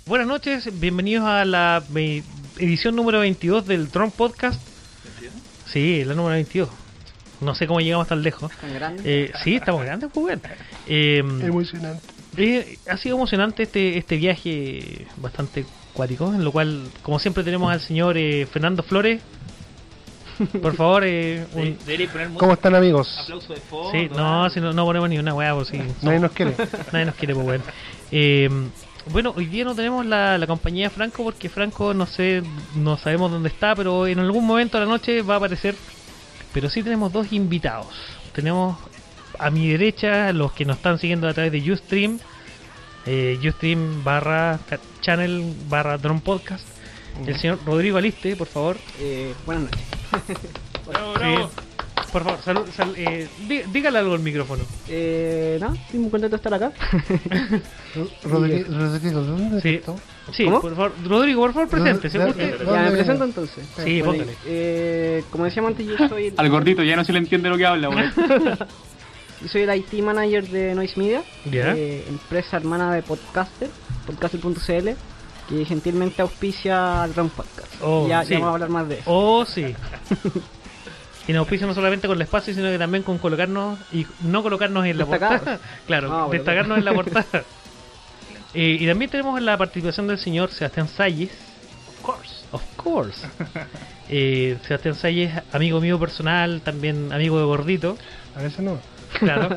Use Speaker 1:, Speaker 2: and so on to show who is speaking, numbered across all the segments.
Speaker 1: Buenas noches, bienvenidos a la edición número 22 del Tron Podcast.
Speaker 2: ¿22?
Speaker 1: Sí, la número 22. No sé cómo llegamos tan lejos.
Speaker 3: ¿Tan grande?
Speaker 1: Sí, estamos grandes, pues bueno.
Speaker 4: Emocionante.
Speaker 1: Ha sido emocionante este viaje bastante cuático, en lo cual, como siempre, tenemos al señor Fernando Flores. Por favor,
Speaker 2: Debería poner música.
Speaker 4: ¿Cómo están, amigos?
Speaker 2: Aplauso de fondo.
Speaker 1: sí, no, si no ponemos ni una weá, pues sí.
Speaker 4: Nadie nos quiere.
Speaker 1: Nadie nos quiere, pues bueno. Bueno, hoy día no tenemos la compañía de Franco porque Franco no sabemos dónde está, pero en algún momento de la noche va a aparecer. Pero sí tenemos dos invitados. Tenemos a mi derecha los que nos están siguiendo a través de Ustream, Ustream /channel /Drone Podcast. El señor Rodrigo Aliste, por favor.
Speaker 3: Buenas noches.
Speaker 1: Sí, por favor, dígale algo al micrófono.
Speaker 3: No, estoy muy contento de estar acá.
Speaker 4: Rodrigo, ¿dónde
Speaker 1: Sí.
Speaker 4: está?
Speaker 1: Sí,
Speaker 3: ¿Cómo?
Speaker 1: por favor, Rodrigo, por favor, preséntese. Usted.
Speaker 3: Ya me presento entonces.
Speaker 1: Sí,
Speaker 3: Bueno,
Speaker 1: póngale.
Speaker 3: como decíamos antes, yo soy
Speaker 2: Al gordito ya no se le entiende lo que habla, güey.
Speaker 3: yo soy el IT manager de Noise Media,
Speaker 1: Ya.
Speaker 3: empresa hermana de Podcaster, podcaster.cl, que gentilmente auspicia al Drone Podcast.
Speaker 1: Oh,
Speaker 3: ya
Speaker 1: sí.
Speaker 3: vamos a hablar más de eso.
Speaker 1: Oh, sí. Y nos auspicia no solamente con el espacio, sino que también con colocarnos y no colocarnos en la
Speaker 3: Destacados.
Speaker 1: portada. Claro,
Speaker 3: Ah, bueno.
Speaker 1: destacarnos en la portada. Y también tenemos la participación del señor Sebastián Salles. Of course. Sebastián Salles, amigo mío personal, también amigo de Gordito.
Speaker 4: A veces no.
Speaker 1: Claro.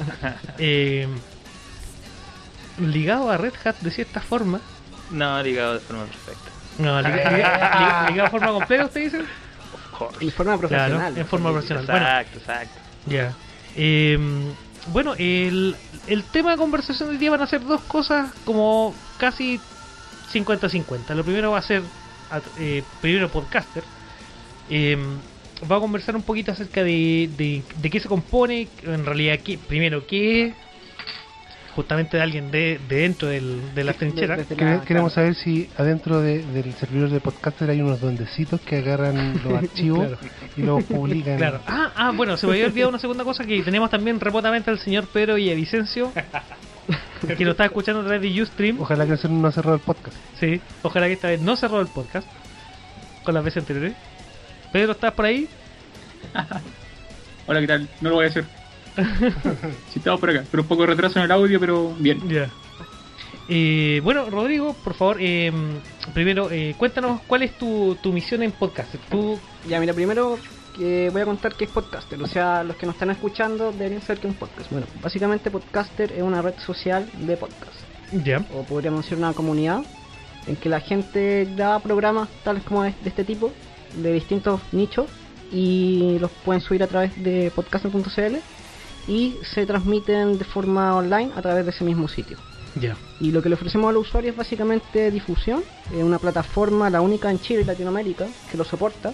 Speaker 1: Ligado a Red Hat de cierta forma.
Speaker 2: No, ligado de forma perfecta.
Speaker 1: No, ligado de forma completa, ¿usted dice?
Speaker 2: Of course.
Speaker 3: En forma profesional.
Speaker 1: Claro, en forma profesional. Bueno,
Speaker 2: Exacto.
Speaker 1: ya. Bueno, el tema de conversación de hoy día van a ser dos cosas como casi 50-50. Lo primero va a ser, primero podcaster. Va a conversar un poquito acerca de qué se compone, en realidad, primero qué es, justamente de alguien de dentro de la trinchera.
Speaker 4: Queremos saber si adentro del servidor de podcaster hay unos duendecitos que agarran los archivos
Speaker 1: Claro.
Speaker 4: y los publican.
Speaker 1: Claro. Bueno, se me había olvidado una segunda cosa, que tenemos también remotamente al señor Pedro Villavicencio, que lo está escuchando a través de Ustream.
Speaker 4: Ojalá que no cerró el podcast.
Speaker 1: Sí, ojalá que esta vez no cerró el podcast con las veces anteriores. Pedro, ¿estás por ahí?
Speaker 2: Hola, ¿qué tal? No lo voy a hacer. Sí, estamos por acá, pero un poco de retraso en el audio, pero bien.
Speaker 1: Ya. Bueno, Rodrigo, por favor, primero, cuéntanos cuál es tu misión en podcast.
Speaker 3: Ya, mira, primero voy a contar qué es Podcaster. O sea, los que nos están escuchando deberían saber qué es un podcast. Bueno, básicamente Podcaster es una red social de podcast.
Speaker 1: Ya.
Speaker 3: O podríamos decir una comunidad en que la gente graba programas tales como de este tipo, de distintos nichos, y los pueden subir a través de podcaster.cl y se transmiten de forma online a través de ese mismo sitio.
Speaker 1: Ya.
Speaker 3: Y lo que le ofrecemos a los usuarios es básicamente difusión, una plataforma, la única en Chile y Latinoamérica, que lo soporta,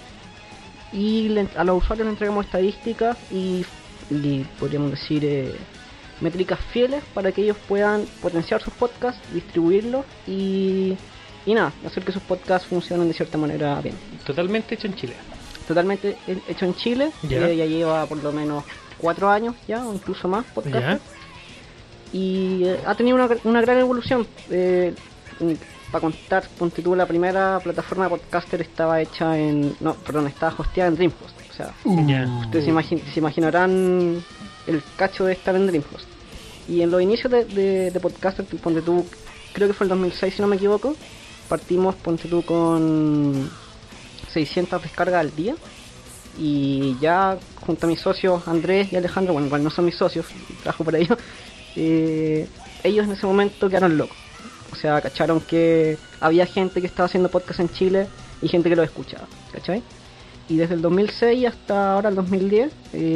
Speaker 3: y a los usuarios les entregamos estadísticas y podríamos decir métricas fieles para que ellos puedan potenciar sus podcasts, distribuirlos y nada, hacer que sus podcasts funcionen de cierta manera bien.
Speaker 1: Totalmente hecho en Chile.
Speaker 3: Totalmente hecho en Chile,
Speaker 1: Ya.
Speaker 3: ya lleva por lo menos 4 años ya, o incluso más, Podcaster. Y ha tenido una gran evolución. Para contar, ponte tú, la primera plataforma de Podcaster estaba estaba hosteada en Dreamhost. O sea,
Speaker 1: Ya.
Speaker 3: ustedes se imaginarán el cacho de estar en Dreamhost. Y en los inicios de Podcaster, ponte tú, creo que fue el 2006 si no me equivoco, partimos, ponte tú, con 600 descargas al día. Y ya junto a mis socios Andrés y Alejandro, bueno, igual no son mis socios, trabajo para ellos, ellos en ese momento quedaron locos. O sea, cacharon que había gente que estaba haciendo podcast en Chile y gente que lo escuchaba, ¿cachai? Y desde el 2006 hasta ahora el 2010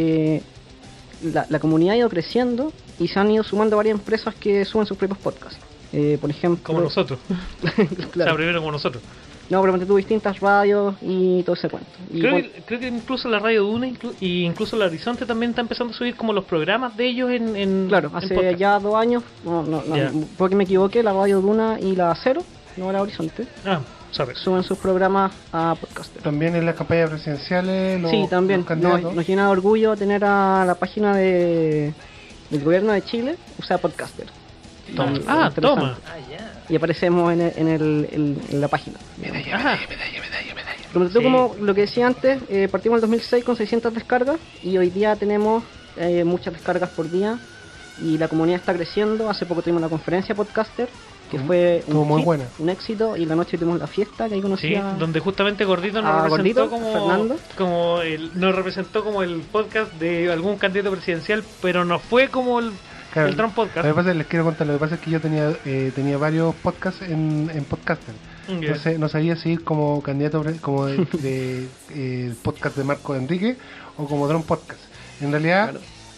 Speaker 3: la comunidad ha ido creciendo y se han ido sumando varias empresas que suben sus propios podcasts. Por ejemplo,
Speaker 1: Como nosotros.
Speaker 3: claro.
Speaker 1: O sea, primero como nosotros.
Speaker 3: No, pero tú distintas radios y todo ese cuento. Y
Speaker 1: Creo que incluso la Radio Duna y incluso la Horizonte también está empezando a subir como los programas de ellos en
Speaker 3: claro,
Speaker 1: en
Speaker 3: hace
Speaker 1: podcast.
Speaker 3: ya 2 años,
Speaker 1: Ya.
Speaker 3: porque me equivoqué, la Radio Duna y la Cero, no la Horizonte,
Speaker 1: Sorry.
Speaker 3: suben sus programas a Podcaster.
Speaker 4: También en las campañas presidenciales,
Speaker 3: Sí, también.
Speaker 4: los candidatos.
Speaker 3: Nos llena de orgullo tener a la página del gobierno de Chile, o sea, Podcaster.
Speaker 4: Toma.
Speaker 3: Interesante.
Speaker 1: Toma.
Speaker 3: Y aparecemos en la página.
Speaker 1: Ajá.
Speaker 3: Pero tú,
Speaker 1: Sí.
Speaker 3: como lo que decía antes, partimos en el 2006 con 600 descargas y hoy día tenemos muchas descargas por día y la comunidad está creciendo. Hace poco tuvimos la conferencia podcaster que fue
Speaker 4: Estuvo muy buena.
Speaker 3: un éxito, y la noche tuvimos la fiesta que ahí conocí
Speaker 1: Sí,
Speaker 3: a...
Speaker 1: donde justamente Gordito nos
Speaker 3: a
Speaker 1: representó
Speaker 3: Gordito, Fernando.
Speaker 1: nos representó como el podcast de algún candidato presidencial, pero no fue como el Trump Podcast.
Speaker 4: Lo que pasa, les quiero contar, lo que pasa es que yo tenía varios podcasts en Podcaster.
Speaker 1: Ya.
Speaker 4: Entonces no sabía si ir como candidato como de podcast de Marco Enrique o como Drone Podcast. En realidad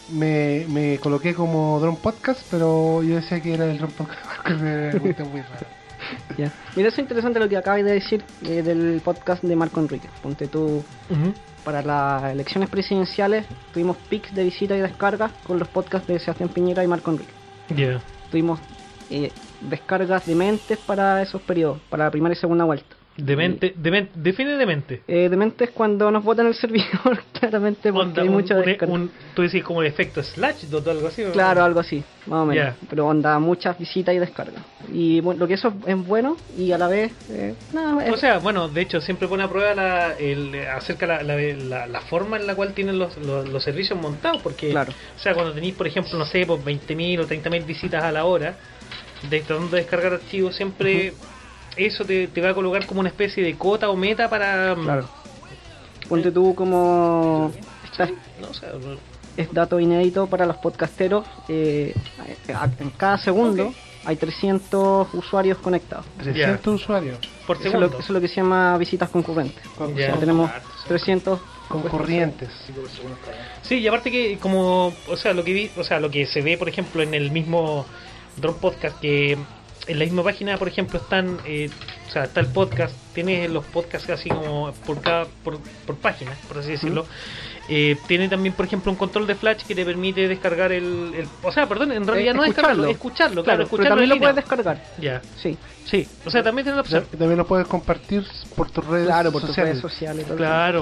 Speaker 4: me coloqué como Drone Podcast, pero yo decía que era el Drone Podcast porque me gusta muy raro.
Speaker 3: Ya. Mira, eso es interesante lo que acabas de decir del podcast de Marco Enrique. Ponte tú,
Speaker 1: Ujú.
Speaker 3: para las elecciones presidenciales tuvimos pics de visita y descargas con los podcasts de Sebastián Piñera y Marco Enrique.
Speaker 1: Ya.
Speaker 3: Tuvimos descargas dementes para esos periodos, para la primera y segunda vuelta.
Speaker 1: Define demente.
Speaker 3: Demente es cuando nos votan el servidor, claramente, porque
Speaker 1: Onda,
Speaker 3: hay mucha descarga.
Speaker 1: tú decís como el efecto Slashdot o algo así. ¿o?
Speaker 3: Claro, algo así, más o menos.
Speaker 1: Ya.
Speaker 3: Pero onda, muchas visitas y descargas. Y bueno, lo que eso es bueno y a la vez, nada,
Speaker 1: O sea, bueno, de hecho siempre pone a prueba acerca la forma en la cual tienen los servicios montados, porque,
Speaker 3: Claro.
Speaker 1: o sea, cuando tenéis, por ejemplo, no sé, pues 20.000 o 30.000 visitas a la hora, tratando de descargar archivos, siempre eso te va a colocar como una especie de cota o meta para...
Speaker 3: claro. Ponte tú como...
Speaker 1: No, o sea,
Speaker 3: Es dato inédito para los podcasteros. En cada segundo hay 300 usuarios conectados.
Speaker 4: 300 usuarios
Speaker 1: por
Speaker 3: Eso es,
Speaker 1: segundo.
Speaker 3: eso es lo que se llama visitas concurrentes. O
Speaker 1: Ya.
Speaker 3: sea, tenemos 300
Speaker 4: concurrientes.
Speaker 1: Sí, y aparte que como, o sea, lo que se ve, por ejemplo, en el mismo Drone Podcast, que en la misma página, por ejemplo, están, o sea, está el podcast, tienes los podcasts así como por página, por así decirlo. Tiene también, por ejemplo, un control de flash que te permite descargar o sea, perdón, en realidad no descargarlo, escucharlo, claro,
Speaker 3: pero
Speaker 1: escucharlo
Speaker 3: también
Speaker 1: en
Speaker 3: lo
Speaker 1: línea.
Speaker 3: puedes descargar.
Speaker 1: Ya,
Speaker 3: Sí,
Speaker 1: sí, o sea, también tiene la opción.
Speaker 4: También lo puedes compartir por tus redes
Speaker 3: claro, por tus
Speaker 4: sociales.
Speaker 3: redes sociales. todo
Speaker 1: Claro.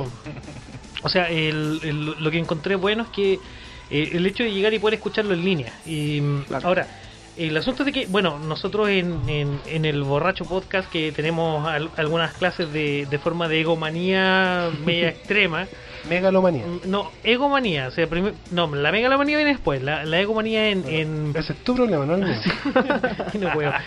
Speaker 1: O sea, lo que encontré bueno es que el hecho de llegar y poder escucharlo en línea. Y
Speaker 3: Claro.
Speaker 1: ahora, el asunto es de que, bueno, nosotros en el Borracho Podcast, que tenemos algunas clases de forma de egomanía media extrema.
Speaker 4: Megalomanía.
Speaker 1: No, egomanía. O sea, no, la megalomanía viene después. La egomanía en
Speaker 4: Ese es tu problema, ¿no? El mío.
Speaker 1: y no puedo.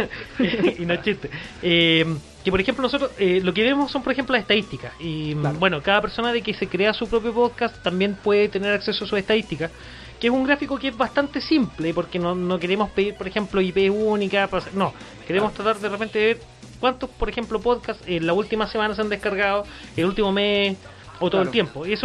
Speaker 1: Y no es chiste. Que por ejemplo nosotros lo que vemos son por ejemplo las estadísticas. Y
Speaker 3: Claro.
Speaker 1: bueno, cada persona de que se crea su propio podcast también puede tener acceso a sus estadísticas. Que es un gráfico que es bastante simple, porque no queremos pedir, por ejemplo, IP única. No, queremos tratar de repente de ver cuántos, por ejemplo, podcasts en la última semana se han descargado, el último mes o todo
Speaker 3: Claro.
Speaker 1: el tiempo. Y eso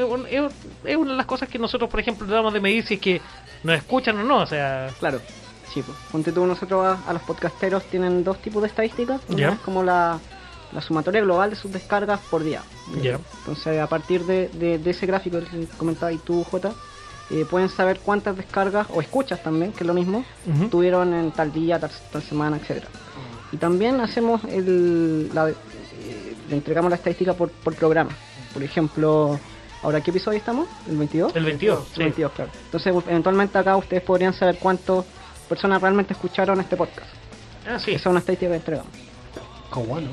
Speaker 1: es una de las cosas que nosotros, por ejemplo, tratamos de medir si es que nos escuchan o no. O sea,
Speaker 3: Claro, sí, pues. Ponte tú, nosotros a los podcasteros tienen dos tipos de estadísticas. Una
Speaker 1: Ya.
Speaker 3: es como la sumatoria global de sus descargas por día.
Speaker 1: Ya.
Speaker 3: Entonces, a partir de ese gráfico que comentabas y tú, Jota, pueden saber cuántas descargas o escuchas también, que es lo mismo,
Speaker 1: ujú.
Speaker 3: tuvieron en tal día, tal semana, etcétera. Y también hacemos le entregamos la estadística por programa. Por ejemplo, ¿ahora qué episodio estamos? ¿El 22?
Speaker 1: El 22,
Speaker 3: El
Speaker 1: sí.
Speaker 3: 22, claro. Entonces, eventualmente acá ustedes podrían saber cuántas personas realmente escucharon este podcast.
Speaker 1: Ah, sí.
Speaker 3: Esa es una estadística que entregamos.
Speaker 4: Como bueno.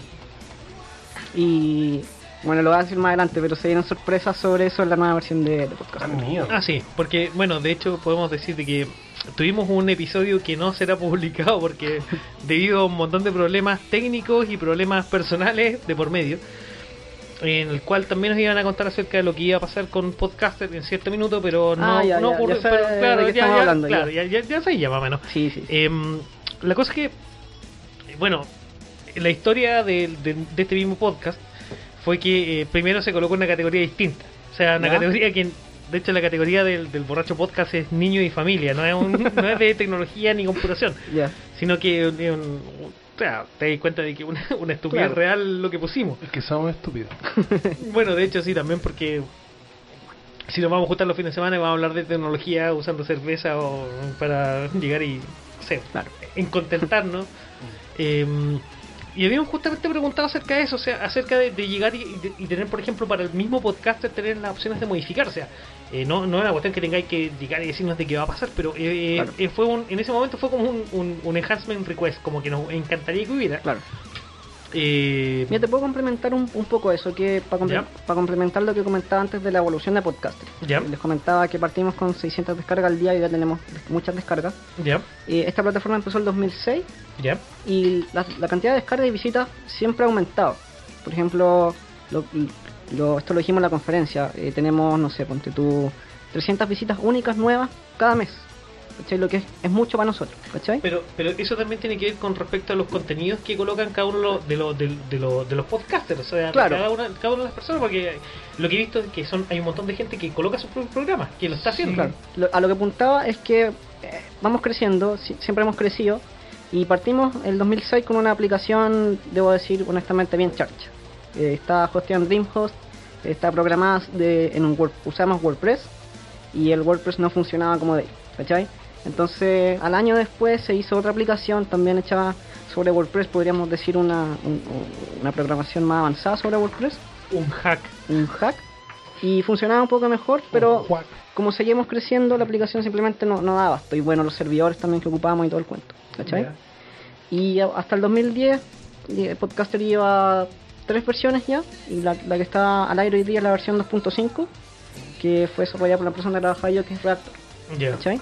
Speaker 3: Y bueno, lo voy a decir más adelante, pero se vienen sorpresas sobre eso en la nueva versión de podcast.
Speaker 4: Mío.
Speaker 1: Ah, sí, porque, bueno, de hecho podemos decir de que tuvimos un episodio que no será publicado porque debido a un montón de problemas técnicos y problemas personales de por medio, en el cual también nos iban a contar acerca de lo que iba a pasar con Podcaster en cierto minuto, pero no,
Speaker 3: Ya
Speaker 1: ocurrió.
Speaker 3: sé
Speaker 1: Pero, claro,
Speaker 3: de qué estamos hablando,
Speaker 1: claro,
Speaker 3: ya.
Speaker 1: ya se ya más o menos.
Speaker 3: Sí, sí.
Speaker 1: La cosa es que, bueno, la historia de este mismo podcast fue que primero se colocó en una categoría distinta. O sea, una
Speaker 3: ¿Ya?
Speaker 1: categoría que, de hecho, la categoría del Borracho Podcast es niño y familia. No es de tecnología ni computación,
Speaker 3: Ya.
Speaker 1: sino que o sea, te das cuenta de que una estupidez
Speaker 3: Claro.
Speaker 1: real lo que pusimos.
Speaker 4: Es que somos estúpidos.
Speaker 1: Bueno, de hecho sí, también porque si nos vamos a juntar los fines de semana y vamos a hablar de tecnología usando cerveza o para llegar y, no sé,
Speaker 3: Claro.
Speaker 1: en contentarnos. Y habíamos justamente preguntado acerca de eso, o sea, acerca de llegar y tener, por ejemplo, para el mismo podcaster, tener las opciones de modificar. O sea, no es una cuestión que tengáis que llegar y decirnos de qué va a pasar, pero
Speaker 3: Claro.
Speaker 1: en ese momento fue como un enhancement request, como que nos encantaría que hubiera.
Speaker 3: Claro. Mira, te puedo complementar un poco eso, que
Speaker 1: Ya.
Speaker 3: para complementar lo que comentaba antes de la evolución de Podcaster.
Speaker 1: Ya.
Speaker 3: Les comentaba que partimos con 600 descargas al día y ya tenemos muchas descargas.
Speaker 1: Ya,
Speaker 3: Esta plataforma empezó el 2006
Speaker 1: ya,
Speaker 3: y la cantidad de descargas y visitas siempre ha aumentado. Por ejemplo, esto lo dijimos en la conferencia, tenemos, no sé, ponte tú, 300 visitas únicas nuevas cada mes. ¿Cachai? Lo que es mucho para nosotros, ¿cachai?
Speaker 1: pero eso también tiene que ver con respecto a los contenidos que colocan cada uno de los podcasters, o sea,
Speaker 3: Claro.
Speaker 1: cada una de las personas, porque lo que he visto es que hay un montón de gente que coloca sus propios programas, que lo está haciendo.
Speaker 3: Claro. A lo que apuntaba es que vamos creciendo, siempre hemos crecido y partimos el 2006 con una aplicación, debo decir honestamente, bien charcha. Está hosteada en DreamHost, está programada usamos WordPress y el WordPress no funcionaba como de, ¿cachai? Entonces al año después se hizo otra aplicación también hecha sobre WordPress, podríamos decir una programación más avanzada sobre WordPress,
Speaker 1: Un hack.
Speaker 3: un hack, y funcionaba un poco mejor, pero
Speaker 4: Juan.
Speaker 3: como seguimos creciendo la aplicación simplemente no daba abasto, y bueno, los servidores también que ocupábamos y todo el cuento, ¿cachai?
Speaker 1: Ya.
Speaker 3: Y hasta el 2010 Podcaster lleva 3 versiones ya, y la que está al aire hoy día es la versión 2.5, que fue desarrollada por la empresa donde trabajaba yo, que es Reactor,
Speaker 1: Ya.
Speaker 3: ¿cachai?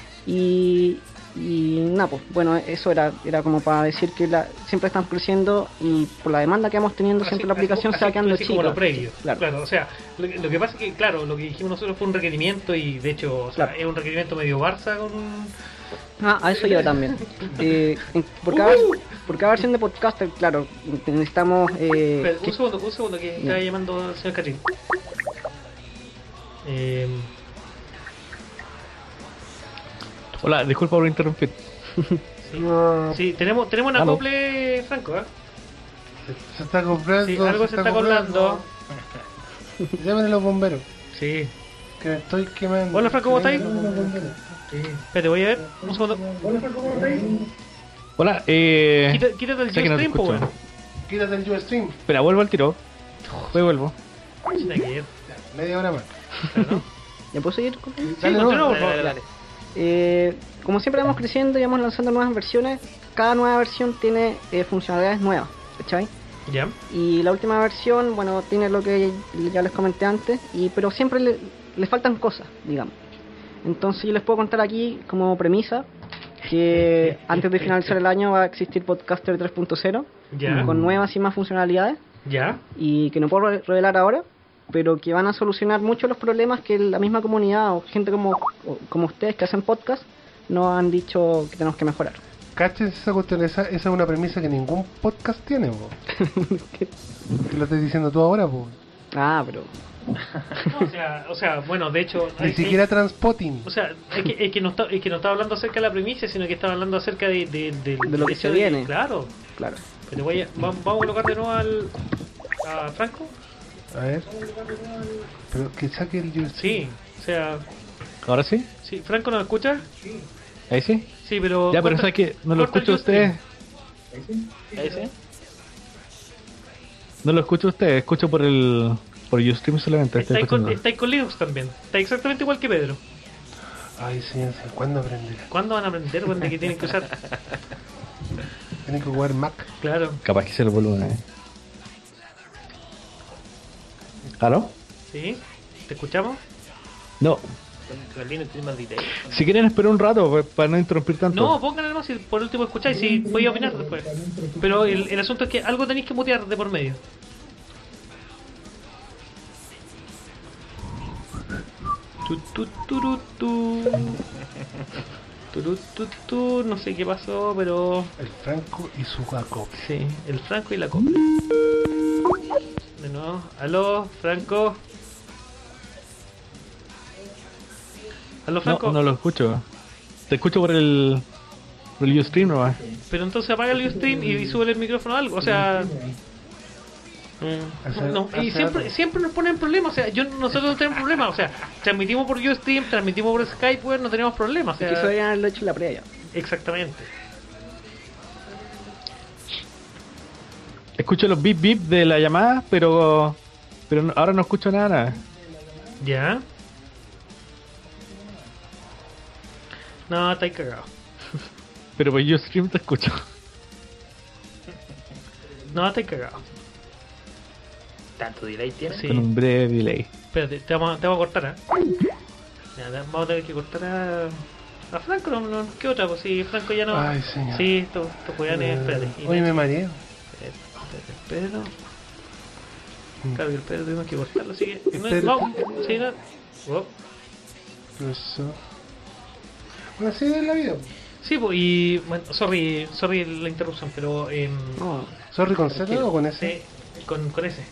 Speaker 3: Y nada, pues bueno, eso era como para decir que siempre estamos creciendo y por la demanda que vamos teniendo siempre la aplicación se va quedando
Speaker 1: así como
Speaker 3: chica.
Speaker 1: lo previo.
Speaker 3: Claro.
Speaker 1: Claro, o sea, lo que pasa es que, claro, lo que dijimos nosotros fue un requerimiento y de hecho, o sea,
Speaker 3: Claro.
Speaker 1: es un requerimiento medio Barça con un...
Speaker 3: A eso yo también. Por cada versión de Podcaster, claro, necesitamos...
Speaker 1: Espera, un segundo que
Speaker 3: Ya.
Speaker 1: está llamando el señor Catrín.
Speaker 5: Hola, disculpa por interrumpir.
Speaker 1: Sí, tenemos un
Speaker 5: Aló.
Speaker 1: acople, Franco, ¿eh?
Speaker 4: Se está comprando.
Speaker 1: Sí, algo se está colando.
Speaker 4: Llámenle a los bomberos.
Speaker 1: Sí.
Speaker 4: Que me estoy quemando.
Speaker 1: Hola, Franco, ¿cómo estáis?
Speaker 4: Llámenle a los bomberos.
Speaker 1: Espérate, voy a ver. Un segundo.
Speaker 5: Hola,
Speaker 1: Quítate el
Speaker 5: sé que no te
Speaker 1: Ustream, po,
Speaker 5: escucho.
Speaker 1: weón.
Speaker 4: Quítate el Ustream.
Speaker 5: Espera, vuelvo al tiro. Voy, vuelvo.
Speaker 1: Chuta, que-
Speaker 4: Media hora más.
Speaker 3: ¿Ya puedo seguir?
Speaker 1: Sí,
Speaker 4: Dale,
Speaker 1: continúa,
Speaker 4: no,
Speaker 1: por favor.
Speaker 3: Dale. Como siempre vamos creciendo y vamos lanzando nuevas versiones, cada nueva versión tiene funcionalidades nuevas, ¿cachai?
Speaker 1: Ya.
Speaker 3: Y la última versión, bueno, tiene lo que ya les comenté antes, pero siempre le faltan cosas, digamos. Entonces yo les puedo contar aquí como premisa que antes de finalizar el año va a existir Podcaster 3.0
Speaker 1: Ya.
Speaker 3: con nuevas y más funcionalidades
Speaker 1: Ya.
Speaker 3: y que no puedo revelar ahora, pero que van a solucionar muchos los problemas que la misma comunidad o gente como ustedes que hacen podcast nos han dicho que tenemos que mejorar.
Speaker 4: Cáchense esa cuestión, esa es una premisa que ningún podcast tiene, po. Que lo estás diciendo tú ahora, po.
Speaker 3: Ah, pero
Speaker 1: No, o sea, bueno, de hecho...
Speaker 4: Ni siquiera Transpotting.
Speaker 1: O sea, es que no estaba hablando acerca de la premisa, sino que estaba hablando acerca de
Speaker 3: lo que
Speaker 1: hecho
Speaker 3: se viene.
Speaker 1: Claro.
Speaker 3: claro.
Speaker 1: Pero vamos a colocar de nuevo a Franco.
Speaker 4: A ver. Pero que saque el Ustream.
Speaker 1: Sí, o sea,
Speaker 5: ¿Ahora sí?
Speaker 1: sí, Franco nos escucha.
Speaker 5: ¿Ahí sí?
Speaker 1: Sí, pero
Speaker 5: Ya, pero
Speaker 1: corta-
Speaker 5: sabes que no lo
Speaker 1: corta el
Speaker 5: escucho a ustedes.
Speaker 1: Ahí sí.
Speaker 5: No lo escucho a ustedes, escucho por Ustream solamente. Estoy escuchando.
Speaker 1: Estáis con Linux también. Está exactamente igual que Pedro.
Speaker 4: Ay, ciencia, ¿cuándo aprenderá?
Speaker 1: ¿Cuándo van a aprender? ¿Cuándo que tienen que usar?
Speaker 4: Tienen que jugar Mac.
Speaker 1: Claro.
Speaker 5: Capaz que sea el volumen. ¿Aló?
Speaker 1: ¿Sí? ¿Te escuchamos?
Speaker 5: No.
Speaker 1: Con Linux tiene más detalle.
Speaker 5: Si quieren esperar un rato pues, para no interrumpir tanto.
Speaker 1: No, pónganle nomás si por último escucháis, si podéis opinar después. Pero el asunto es que algo tenéis que mutear de por medio. Tu, tu, turu, tu. Turu, tu, no sé qué pasó, pero...
Speaker 4: El Franco y su acople.
Speaker 1: Sí, el Franco y la copla. De nuevo, aló, Franco. Aló, Franco.
Speaker 5: No lo escucho. Te escucho por el Ustream nomás.
Speaker 1: Pero entonces apaga el Ustream y sube el micrófono a algo, o sea... No, y siempre nos ponen problemas, o sea, nosotros no tenemos problemas, o sea, transmitimos por Ustream, transmitimos por Skype, pues no tenemos problemas, o
Speaker 3: Es que eso
Speaker 1: sea,
Speaker 3: deberían haberlo hecho en la previa.
Speaker 1: exactamente.
Speaker 5: Escucho los bip bip de la llamada, pero ahora no escucho nada.
Speaker 1: ¿Ya? No, estáis cagado.
Speaker 5: Pero pues yo stream te escucho.
Speaker 1: No, estáis cagado.
Speaker 6: ¿Tanto delay tiene?
Speaker 1: Sí.
Speaker 5: Con un breve delay.
Speaker 1: Espérate, te vamos a cortar, Ya, vamos a tener que cortar a Franco, no, ¿qué otra? Pues si Franco ya no...
Speaker 4: Ay, señor.
Speaker 1: Sí, estos weones, espérate.
Speaker 4: Hoy me mareo.
Speaker 1: Espérate, Pedro. Claro que el Pedro tuvimos que cortarlo, así que...
Speaker 4: Espera.
Speaker 1: No, sí, no. Oh.
Speaker 4: Eso. Bueno, así es la vida.
Speaker 1: Sí, pues, y... Bueno, sorry la interrupción, pero...
Speaker 3: No,
Speaker 4: ¿Sorry con Z o con S?
Speaker 1: sí, con ese.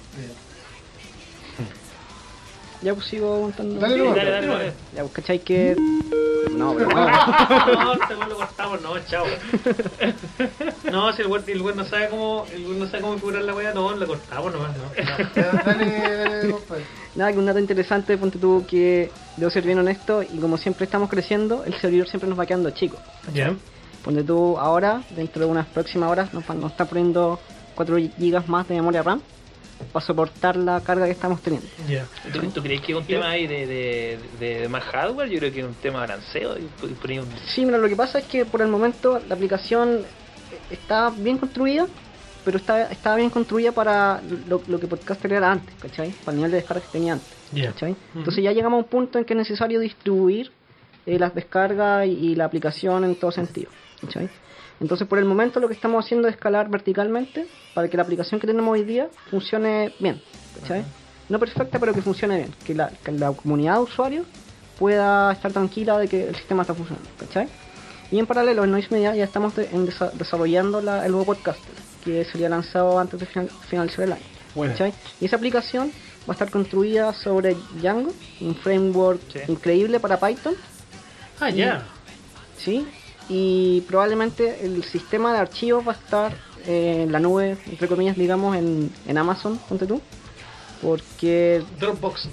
Speaker 3: ya pues sigo aguantando.
Speaker 4: Dale, no,
Speaker 1: Dale.
Speaker 3: Ya pues, ¿cachai que...? No, pero no.
Speaker 1: No, este weón lo cortamos, no, chao. No, si el weón no sabe cómo configurar la wea, no, lo cortamos nomás, no.
Speaker 4: Dale, compadre.
Speaker 3: Nada, que un dato interesante, ponte tú que debo ser bien honesto, y como siempre estamos creciendo, el servidor siempre nos va quedando chico.
Speaker 1: Ya.
Speaker 3: Ponte tú ahora, dentro de unas próximas horas, nos está poniendo 4 GB más de memoria RAM para soportar la carga que estamos teniendo.
Speaker 1: Ya.
Speaker 6: ¿Tú crees que es un tema ahí de más hardware? Yo creo que es un tema de balanceo.
Speaker 3: Sí, mira, lo que pasa es que por el momento la aplicación está bien construida, pero está bien construida para lo que Podcaster era antes, ¿cachai? Para el nivel de descarga que tenía antes,
Speaker 1: Ya.
Speaker 3: ¿cachai? Entonces ya llegamos a un punto en que es necesario distribuir las descargas y la aplicación en todo sentido, ¿cachai? Entonces por el momento lo que estamos haciendo es escalar verticalmente para que la aplicación que tenemos hoy día funcione bien, ¿cachai? No perfecta, pero que funcione bien, que la comunidad de usuarios pueda estar tranquila de que el sistema está funcionando, ¿cachai? Y en paralelo en Noise Media ya estamos desarrollando el nuevo Podcaster, que sería lanzado antes de finalizar el año,
Speaker 4: Bueno.
Speaker 3: ¿cachai? Y esa aplicación va a estar construida sobre Django, un framework
Speaker 6: Sí.
Speaker 3: increíble para Python,
Speaker 1: Ah, ya.
Speaker 3: ¿sí? Y probablemente el sistema de archivos va a estar en la nube, entre comillas, digamos, en Amazon, ponte tú, porque
Speaker 1: Dropbox.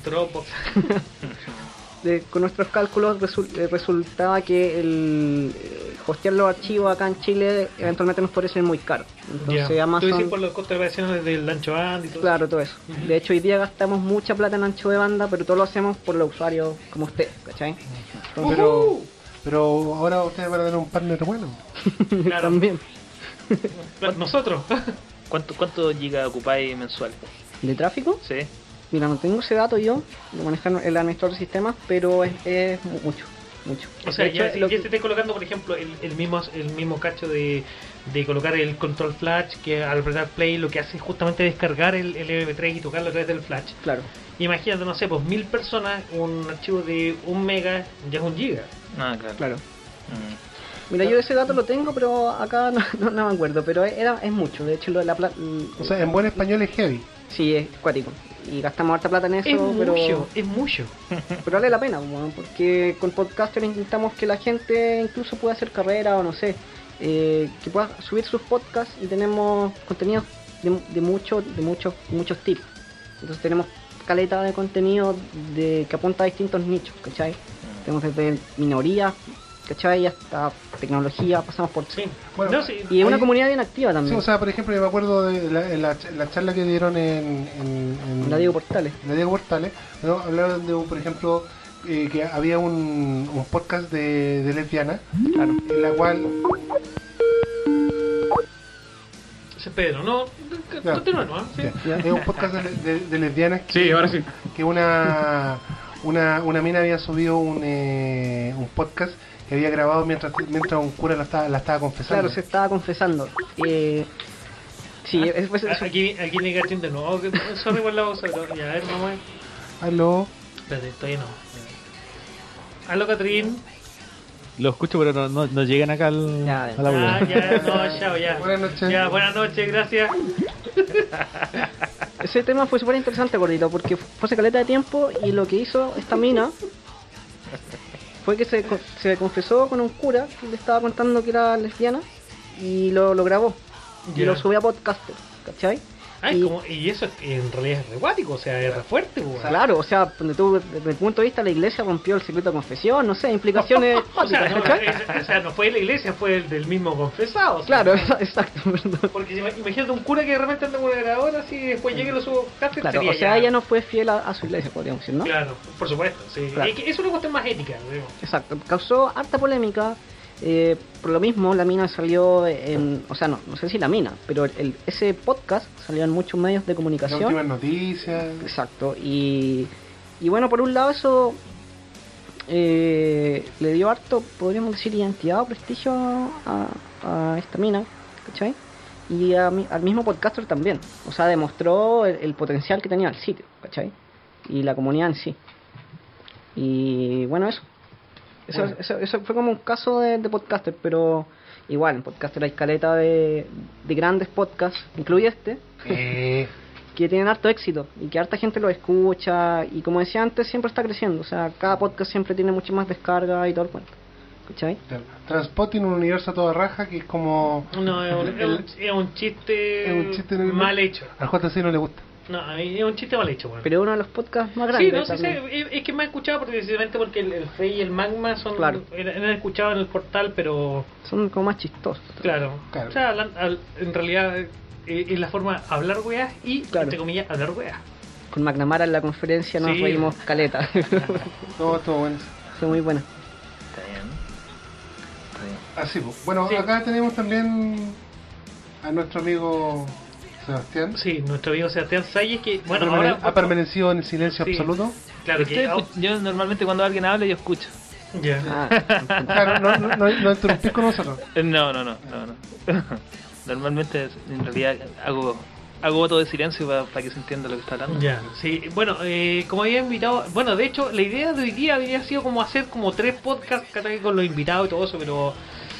Speaker 3: con nuestros cálculos resultaba que el hostear los archivos acá en Chile eventualmente nos puede ser muy caro. Entonces
Speaker 1: Ya. Tú dices
Speaker 3: Amazon...
Speaker 1: por los costos de operaciones del ancho band y todo
Speaker 3: Claro, todo eso. De hecho, hoy día gastamos mucha plata en ancho de banda, pero todo lo hacemos por los usuarios como usted, ¿cachai? Entonces,
Speaker 4: Pero ahora ustedes van a tener un partner bueno.
Speaker 1: eso. Claro.
Speaker 3: también.
Speaker 1: Claro, nosotros.
Speaker 6: ¿Cuánto giga ocupáis mensual?
Speaker 3: ¿De tráfico?
Speaker 6: Sí.
Speaker 3: Mira, no tengo ese dato yo, de manejar el administrador de sistemas, pero es mucho.
Speaker 1: O sea,
Speaker 3: De hecho,
Speaker 1: ya, si
Speaker 3: lo
Speaker 1: ya
Speaker 3: que-
Speaker 1: se esté colocando, por ejemplo, el mismo cacho de colocar el control flash, que al apretar play lo que hace es justamente descargar el MP3 y tocarlo a través del flash.
Speaker 3: Claro.
Speaker 1: Imagínate, no sé, pues 1000 personas, un archivo de 1 mega ya es 1 giga.
Speaker 6: Ah, claro.
Speaker 3: Claro.
Speaker 6: Mm.
Speaker 3: Mira, yo ese dato lo tengo, pero acá no me acuerdo, pero es mucho. De hecho,
Speaker 4: O sea, en buen español es heavy.
Speaker 3: sí, es cuático. Y gastamos harta plata en eso,
Speaker 1: Es mucho.
Speaker 3: pero vale la pena, weón, porque con Podcaster intentamos que la gente incluso pueda hacer carrera o no sé, que pueda subir sus podcasts y tenemos contenidos de muchos tips. Entonces tenemos caleta de contenido que apunta a distintos nichos, ¿cachai? Tenemos desde minorías, ¿cachai? Hasta tecnología, pasamos por...
Speaker 1: Sí.
Speaker 4: Bueno,
Speaker 1: No, sí.
Speaker 3: Y es una
Speaker 4: Ahí-
Speaker 3: comunidad bien activa
Speaker 4: Sí,
Speaker 3: también.
Speaker 4: o sea, por ejemplo, yo me acuerdo de la charla que dieron en
Speaker 3: La Diego Portales.
Speaker 4: la Diego Portales, ¿no? Hablaron de, por ejemplo, que había un podcast de lesbiana,
Speaker 3: Claro.
Speaker 4: en la cual...
Speaker 1: Ese Pedro, no,
Speaker 4: Ya.
Speaker 1: continúa, ¿no? Sí.
Speaker 3: Ya.
Speaker 4: Es un podcast de lesbianas que,
Speaker 2: Sí, ahora sí.
Speaker 4: que una mina había subido un podcast que había grabado mientras un cura la estaba confesando.
Speaker 3: Claro, se estaba confesando. Sí, eso-
Speaker 1: Aquí Negatín de nuevo. Sorry por la voz. Ya, a ver, vamos a ver.
Speaker 4: Aló.
Speaker 1: Espérate, todavía no. Aló, Catrín.
Speaker 5: Lo escucho, pero no llegan acá
Speaker 3: Ya,
Speaker 5: al audio.
Speaker 1: Ah, ya, no, chao, ya.
Speaker 4: Buenas noches.
Speaker 1: Ya, buenas noches, gracias.
Speaker 3: ese tema fue súper interesante, gordito, porque fue hace caleta de tiempo y lo que hizo esta mina fue que se confesó con un cura que le estaba contando que era lesbiana y lo grabó y
Speaker 1: Ya.
Speaker 3: lo subió a Podcaster, ¿cachai?
Speaker 1: Y eso en realidad es reguático, o sea, es re fuerte, weón.
Speaker 3: Claro, o sea, donde tú, desde mi punto de vista, la iglesia rompió el secreto de confesión, no sé, implicaciones
Speaker 1: O sea,
Speaker 3: cuáticas,
Speaker 1: no,
Speaker 3: ¿cachai?
Speaker 1: o sea, no fue de la iglesia, fue del mismo confesado. o sea,
Speaker 3: Claro, exacto, perdón.
Speaker 1: Porque imagínate un cura que de repente anda con una grabadora así y después llegue y lo subo cárcel.
Speaker 3: Claro,
Speaker 1: sería
Speaker 3: o sea,
Speaker 1: ya-
Speaker 3: ella no fue fiel a su iglesia, podríamos decir, ¿no?
Speaker 1: Claro, por supuesto, sí.
Speaker 3: Claro.
Speaker 1: Es que es una cuestión más ética, digo.
Speaker 3: Exacto, causó harta polémica. Por lo mismo, la mina salió en. O sea, no sé si la mina, pero ese podcast salió en muchos medios de
Speaker 4: Las
Speaker 3: comunicación.
Speaker 4: últimas noticias.
Speaker 3: Exacto, y bueno, por un lado, eso le dio harto, podríamos decir, identidad o prestigio a esta mina, ¿cachai? Y al mismo podcaster también. O sea, demostró el potencial que tenía el sitio, ¿cachai? Y la comunidad en sí. Y bueno, eso. Eso fue como un caso de podcaster, pero igual, en podcaster hay caleta de grandes podcasts, incluye este, que tienen harto éxito y que harta gente lo escucha. Y como decía antes, siempre está creciendo. O sea, cada podcast siempre tiene mucho más descarga y todo el cuento. ¿Cachai?
Speaker 4: Transpot tiene un universo a toda raja que es como.
Speaker 1: No, es un chiste,
Speaker 4: Es un chiste
Speaker 1: mal hecho.
Speaker 4: Al JC no le gusta.
Speaker 1: No, es un chiste mal hecho, bueno.
Speaker 3: Pero uno de los podcasts más
Speaker 1: Sí,
Speaker 3: grandes.
Speaker 1: no sé,
Speaker 3: también.
Speaker 1: es que me he escuchado precisamente porque el Frey y el Magma son
Speaker 3: Claro.
Speaker 1: eran escuchados en el portal, pero
Speaker 3: Son como más chistosos.
Speaker 1: claro.
Speaker 4: Claro.
Speaker 1: O sea, en realidad es la forma de hablar weas y,
Speaker 3: Claro.
Speaker 1: entre comillas, hablar weas.
Speaker 3: Con McNamara en la conferencia nos
Speaker 1: Sí.
Speaker 3: reímos caleta.
Speaker 4: Todo bueno.
Speaker 3: Fue muy buena.
Speaker 6: Está bien. Está bien.
Speaker 4: Así pues. Bueno,
Speaker 1: Sí.
Speaker 4: acá tenemos también a nuestro amigo Sebastián.
Speaker 1: Sí, nuestro amigo Sebastián Salles, que, bueno,
Speaker 4: Ha permanecido en el silencio
Speaker 1: Sí.
Speaker 4: absoluto.
Speaker 1: claro que...
Speaker 5: Yo normalmente cuando alguien habla yo escucho.
Speaker 1: Ya.
Speaker 3: Ah,
Speaker 4: Claro, no interrumpís con nosotros.
Speaker 5: No. Normalmente en realidad hago voto de silencio para que se entienda lo que está hablando.
Speaker 1: Ya, sí, bueno, como había invitado, bueno, de hecho, la idea de hoy día había sido como hacer como 3 podcasts ¿cachai? Con los invitados y todo eso, pero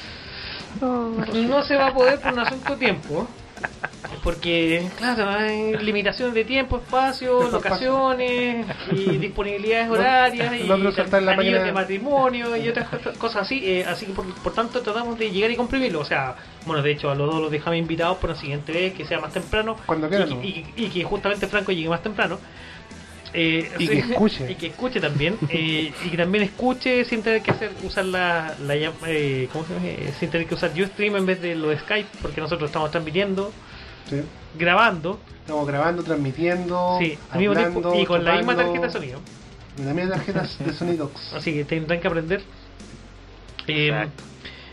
Speaker 1: no se va a poder por un asunto de tiempo. Porque, claro, hay limitaciones de tiempo, espacio, locaciones y disponibilidades horarias y
Speaker 4: el otro salta en la
Speaker 1: anillos
Speaker 4: máquina.
Speaker 1: de matrimonio y otras cosas así. Así que, por tanto, tratamos de llegar y comprimirlo. O sea, bueno, de hecho, a los dos los dejamos invitados por la siguiente vez, que sea más temprano.
Speaker 4: Cuando quieran.
Speaker 1: Y que justamente Franco llegue más temprano.
Speaker 4: Y que escuche.
Speaker 1: Y que escuche también. Y que también escuche sin tener que usar ¿cómo se llama? Sin tener que usar Ustream en vez de lo de Skype, porque nosotros estamos transmitiendo,
Speaker 4: Sí.
Speaker 1: grabando,
Speaker 4: Estamos grabando, transmitiendo,
Speaker 1: sí, al mismo tiempo,
Speaker 4: hablando,
Speaker 1: y con la misma
Speaker 4: chocando,
Speaker 1: tarjeta de sonido.
Speaker 4: y la misma tarjeta de sonidos.
Speaker 1: Así que tendrán que aprender.
Speaker 5: Exacto.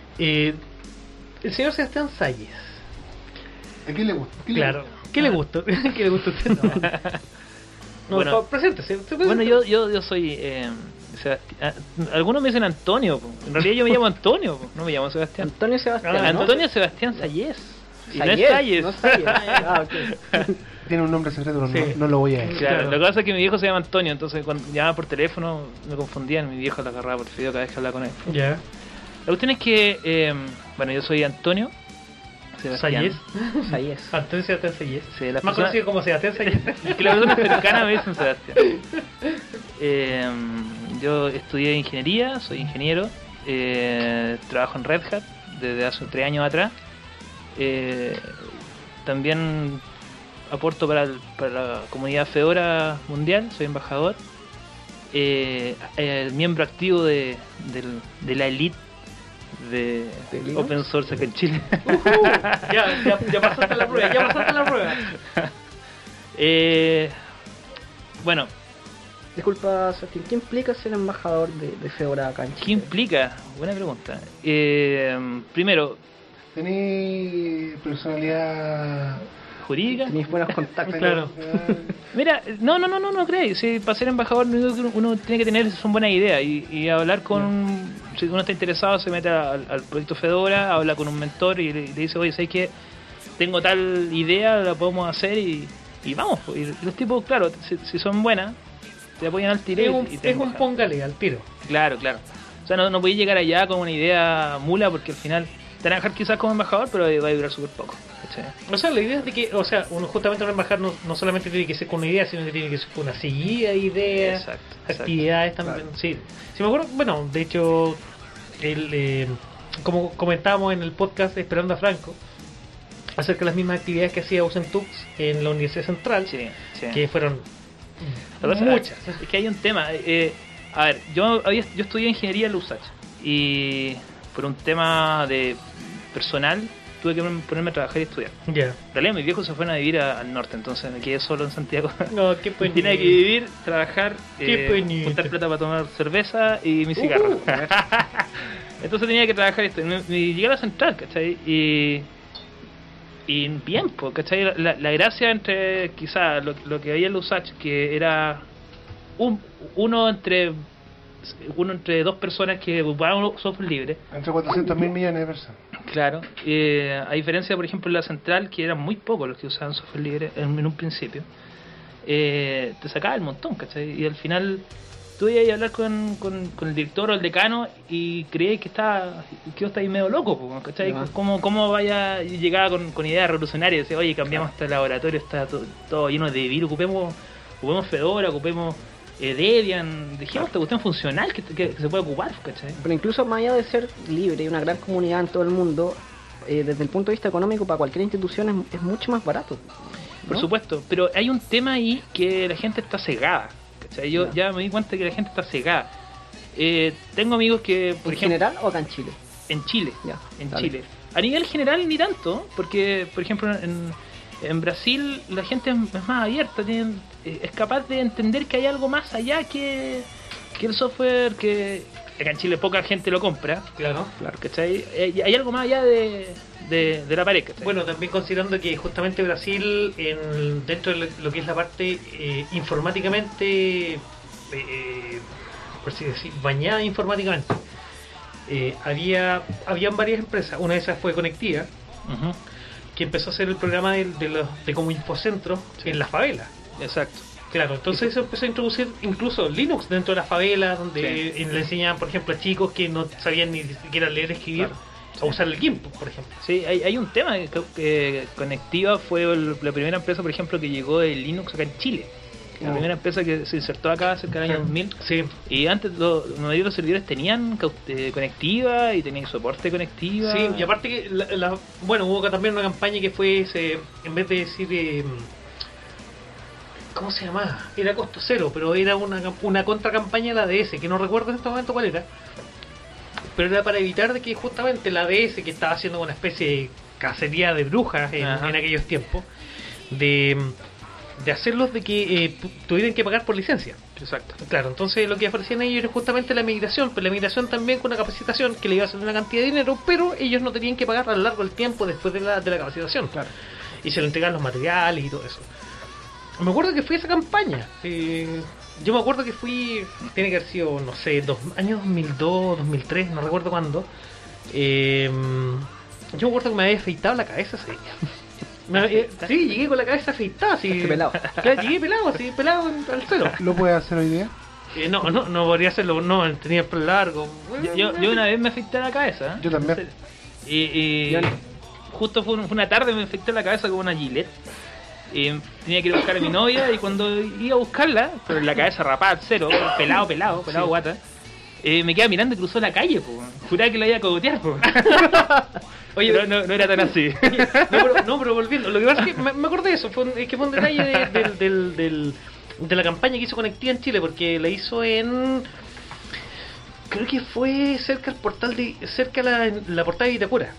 Speaker 1: El señor Sebastián Salles.
Speaker 4: ¿A quién le gusta?
Speaker 1: Claro. ¿Qué le gustó? ¿Qué le gustó a usted? No,
Speaker 5: Bueno,
Speaker 1: por favor, preséntese.
Speaker 5: Bueno, yo soy Sebastián. Algunos me dicen Antonio, po. En realidad yo me llamo Antonio, po. No me llamo Sebastián.
Speaker 3: Antonio Sebastián.
Speaker 1: Ah,
Speaker 3: ¿no?
Speaker 5: Antonio Sebastián Sayes. Y no es
Speaker 3: Sayes,
Speaker 5: Sayes.
Speaker 3: no Sayes. Ah, ok.
Speaker 4: Tiene un nombre secreto, pero
Speaker 1: Sí.
Speaker 4: no lo voy a decir.
Speaker 5: Claro,
Speaker 1: Claro.
Speaker 5: lo que pasa es que mi viejo se llama Antonio, entonces cuando llamaba por teléfono me confundían, mi viejo la agarraba por fideo cada vez que hablaba con él.
Speaker 1: Ya.
Speaker 5: La cuestión es que, bueno, yo soy Antonio Sebastián.
Speaker 1: Sayes.
Speaker 3: Sayes.
Speaker 1: Antonio Sebastián Sayes.
Speaker 5: Sí, las
Speaker 1: Más
Speaker 5: personas-
Speaker 1: conocido como Sebastián Sayes.
Speaker 5: Es que las personas cercanas me dicen Sebastián. Yo estudié ingeniería, soy ingeniero, trabajo en Red Hat desde hace 3 años atrás. También aporto para la comunidad Fedora mundial, soy embajador. Miembro activo de la elite de
Speaker 3: Linux?
Speaker 5: Open Source acá en Chile.
Speaker 1: Ya pasaste la prueba,
Speaker 5: Bueno,
Speaker 3: Disculpa, Sebastián, ¿qué implica ser embajador de Fedora acá en
Speaker 5: ¿qué
Speaker 3: Chile?
Speaker 5: implica? Buena pregunta. Primero,
Speaker 4: Tení personalidad.
Speaker 5: jurídica.
Speaker 3: Tenéis buenos contactos.
Speaker 1: Claro.
Speaker 5: Mira, no crees. Si para ser embajador lo único que uno tiene que tener son buenas ideas y hablar con. Si uno está interesado, se mete al proyecto Fedora, habla con un mentor y le dice, oye, ¿sabes qué? Tengo tal idea, la podemos hacer y vamos. Y los tipos, claro, si son buenas, te apoyan al tiro y te
Speaker 1: Es un
Speaker 5: embajan.
Speaker 1: póngale al tiro.
Speaker 5: Claro. O sea, no podéis llegar allá con una idea mula porque al final te van a dejar quizás como embajador, pero va a durar súper poco. ¿Cachai?
Speaker 1: O sea, la idea es de que, o sea, uno justamente un embajador no solamente tiene que ser con una idea, sino que tiene que ser con una seguida de ideas,
Speaker 5: Exacto.
Speaker 1: actividades también. Sí. Si me acuerdo, bueno, de hecho, como comentábamos en el podcast Esperando a Franco, acerca de las mismas actividades que hacía Ocentux en la Universidad Central,
Speaker 5: Sí.
Speaker 1: que fueron
Speaker 5: Lo que pasa
Speaker 1: muchas.
Speaker 5: Es que hay un tema. A ver, yo estudié ingeniería en la USACH y por un tema de personal tuve que ponerme a trabajar y estudiar.
Speaker 1: Ya.
Speaker 5: En realidad mis viejos se fueron a vivir al norte, entonces me quedé solo en Santiago.
Speaker 1: No, qué bonito.
Speaker 5: Tenía que vivir, trabajar,
Speaker 1: Qué bonito.
Speaker 5: juntar plata para tomar cerveza y mi cigarro. Entonces tenía que trabajar y llegué a la central, ¿cachai? Y bien, pues, ¿cachai? La gracia entre quizás lo que había en la USACH, que era uno entre dos personas que ocupaban software libre.
Speaker 4: Entre 400.000 millones de personas.
Speaker 5: Claro, a diferencia, por ejemplo, en la central, que eran muy pocos los que usaban software libre en un principio, te sacaba el montón, ¿cachai? Y al final tú ibas a hablar con el director o el decano y creías que yo estaba ahí medio loco, po, ¿cachai?
Speaker 3: Ajá.
Speaker 5: ¿Cómo vaya y llegaba con ideas revolucionarias? Decía, oye, cambiamos este laboratorio, está todo lleno de virus, ocupemos Fedora, ocupemos Debian, dejemos esta cuestión funcional que se puede ocupar, ¿cachai?
Speaker 3: Pero incluso más allá de ser libre y una gran comunidad en todo el mundo, desde el punto de vista económico, para cualquier institución es mucho más barato. ¿no?
Speaker 5: Por supuesto, pero hay un tema ahí que la gente está cegada, ¿cachai? Yo ya me di cuenta que la gente está cegada. Tengo amigos que, por
Speaker 3: ¿En
Speaker 5: ejemplo,
Speaker 3: general o acá en Chile?
Speaker 5: en Chile,
Speaker 3: Ya,
Speaker 5: en
Speaker 3: dale.
Speaker 5: Chile. A nivel general ni tanto, porque, por ejemplo, en Brasil la gente es más abierta, es capaz de entender que hay algo más allá que el software, que acá en Chile poca gente lo compra,
Speaker 1: Claro.
Speaker 5: ¿cachai? Hay algo más allá de la pared, ¿cachai?
Speaker 1: Bueno, también considerando que justamente Brasil, dentro de lo que es la parte informáticamente, por así decir, bañada informáticamente, habían varias empresas. Una de esas fue Conectiva,
Speaker 5: Ujú,
Speaker 1: que empezó a hacer el programa de como infocentro en las favelas.
Speaker 5: exacto.
Speaker 1: Claro, entonces eso empezó a introducir incluso Linux dentro de las favelas, donde
Speaker 5: Sí.
Speaker 1: le enseñaban, por ejemplo, a chicos que no sabían ni siquiera leer y escribir, a usar el GIMP, por ejemplo.
Speaker 5: Sí, hay un tema que Conectiva fue la primera empresa, por ejemplo, que llegó de Linux acá en Chile. La primera empresa que se insertó acá cerca del año 2000.
Speaker 1: Sí,
Speaker 5: Y antes la mayoría de los servidores tenían Conectiva y tenían soporte Conectiva.
Speaker 1: sí, y aparte que bueno, hubo también una campaña que fue en vez de decir ¿cómo se llamaba? Era costo cero, pero era una contracampaña a la ADS, que no recuerdo en este momento cuál era, pero era para evitar de que justamente la ADS, que estaba haciendo una especie de cacería de brujas en
Speaker 5: Ajá.
Speaker 1: aquellos tiempos, de hacerlos de que tuvieran que pagar por licencia.
Speaker 5: Exacto.
Speaker 1: Claro, entonces lo que ofrecían ellos era justamente la migración, pero la migración también con una capacitación que le iba a hacer una cantidad de dinero, pero ellos no tenían que pagar a lo largo del tiempo después de la capacitación.
Speaker 3: Claro.
Speaker 1: Y se le entregaban los materiales y todo eso. Me acuerdo que fui a esa campaña. Yo me acuerdo que tiene que haber sido, no sé, año 2002, 2003, no recuerdo cuándo. Yo me acuerdo que me había afeitado la cabeza ese día. Sí, llegué con la cabeza afeitada, así.
Speaker 3: Qué pelado.
Speaker 1: Claro, llegué pelado, así, pelado al cero.
Speaker 4: ¿Lo puede hacer hoy día?
Speaker 1: No podría hacerlo, no, tenía el pelo largo.
Speaker 5: Yo una vez me afecté la cabeza.
Speaker 4: Yo también.
Speaker 5: Y
Speaker 3: Yo no.
Speaker 5: justo fue una tarde me afecté la cabeza con una Gillette. Y tenía que ir a buscar a mi novia y cuando iba a buscarla, con la cabeza rapada al cero, pelado, guata, me quedaba mirando y cruzó la calle, po. Juraba que la iba a cogotear, po. Oye, pero no era tan así.
Speaker 1: Pero volviendo, lo que pasa es que me acordé de eso, es que fue un detalle de la campaña que hizo Conectiva en Chile, porque la hizo creo que fue cerca al portal cerca la portada de Vitacura.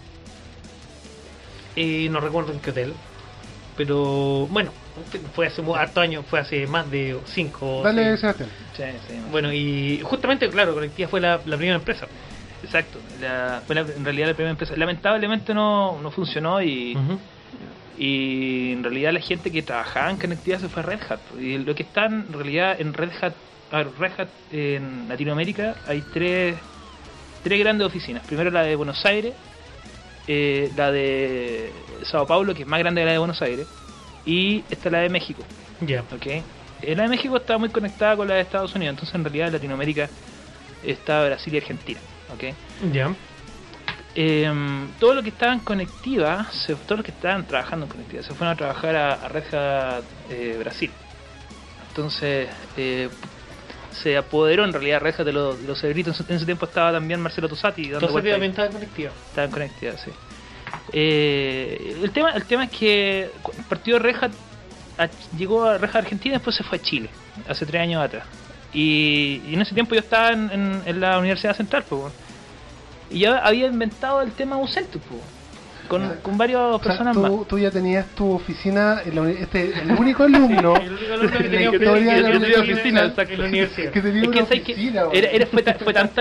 Speaker 1: No recuerdo en qué hotel, pero bueno, fue hace harto años, fue hace más de 5
Speaker 4: Dale,
Speaker 1: 6.
Speaker 4: Sebastián.
Speaker 5: Sí.
Speaker 1: Bueno, y justamente, claro, Conectiva fue la primera empresa.
Speaker 5: Exacto. Fue en realidad la primera empresa. Lamentablemente no funcionó y y en realidad la gente que trabajaba en Conectiva se fue a Red Hat. Y lo que está en realidad en Red Hat, en Latinoamérica hay tres grandes oficinas. Primero la de Buenos Aires, la de Sao Paulo, que es más grande que la de Buenos Aires, y esta la de México.
Speaker 1: Ya.
Speaker 5: ¿Okay? La de México está muy conectada con la de Estados Unidos, entonces en realidad en Latinoamérica está Brasil y Argentina. ¿Okay?
Speaker 1: Ya.
Speaker 5: Todos los que estaban Conectiva, todos los que estaban trabajando en Conectiva, se fueron a trabajar a Red Hat Brasil. Entonces se apoderó en realidad Red Hat de los servidores. En ese tiempo estaba también Marcelo Tosati dando
Speaker 1: Entonces
Speaker 5: vueltas ahí.
Speaker 1: también estaba Conectiva.
Speaker 5: Estaba en Conectiva, sí. El tema es que el partido de Red Hat llegó a Red Hat Argentina y después se fue a Chile, hace 3 años atrás. Y en ese tiempo yo estaba en la Universidad Central, pues, bueno. Y yo había inventado el tema Ucentus, pues, con varias personas más.
Speaker 4: Tú ya tenías tu oficina, el único alumno
Speaker 1: El único alumno que
Speaker 4: en la
Speaker 1: tenía
Speaker 4: historia de la
Speaker 5: oficina, exacto,
Speaker 1: en la universidad.
Speaker 4: que tenía
Speaker 5: Es que
Speaker 4: una
Speaker 5: ¿sabes qué?
Speaker 4: oficina, weón.
Speaker 5: Fue tanta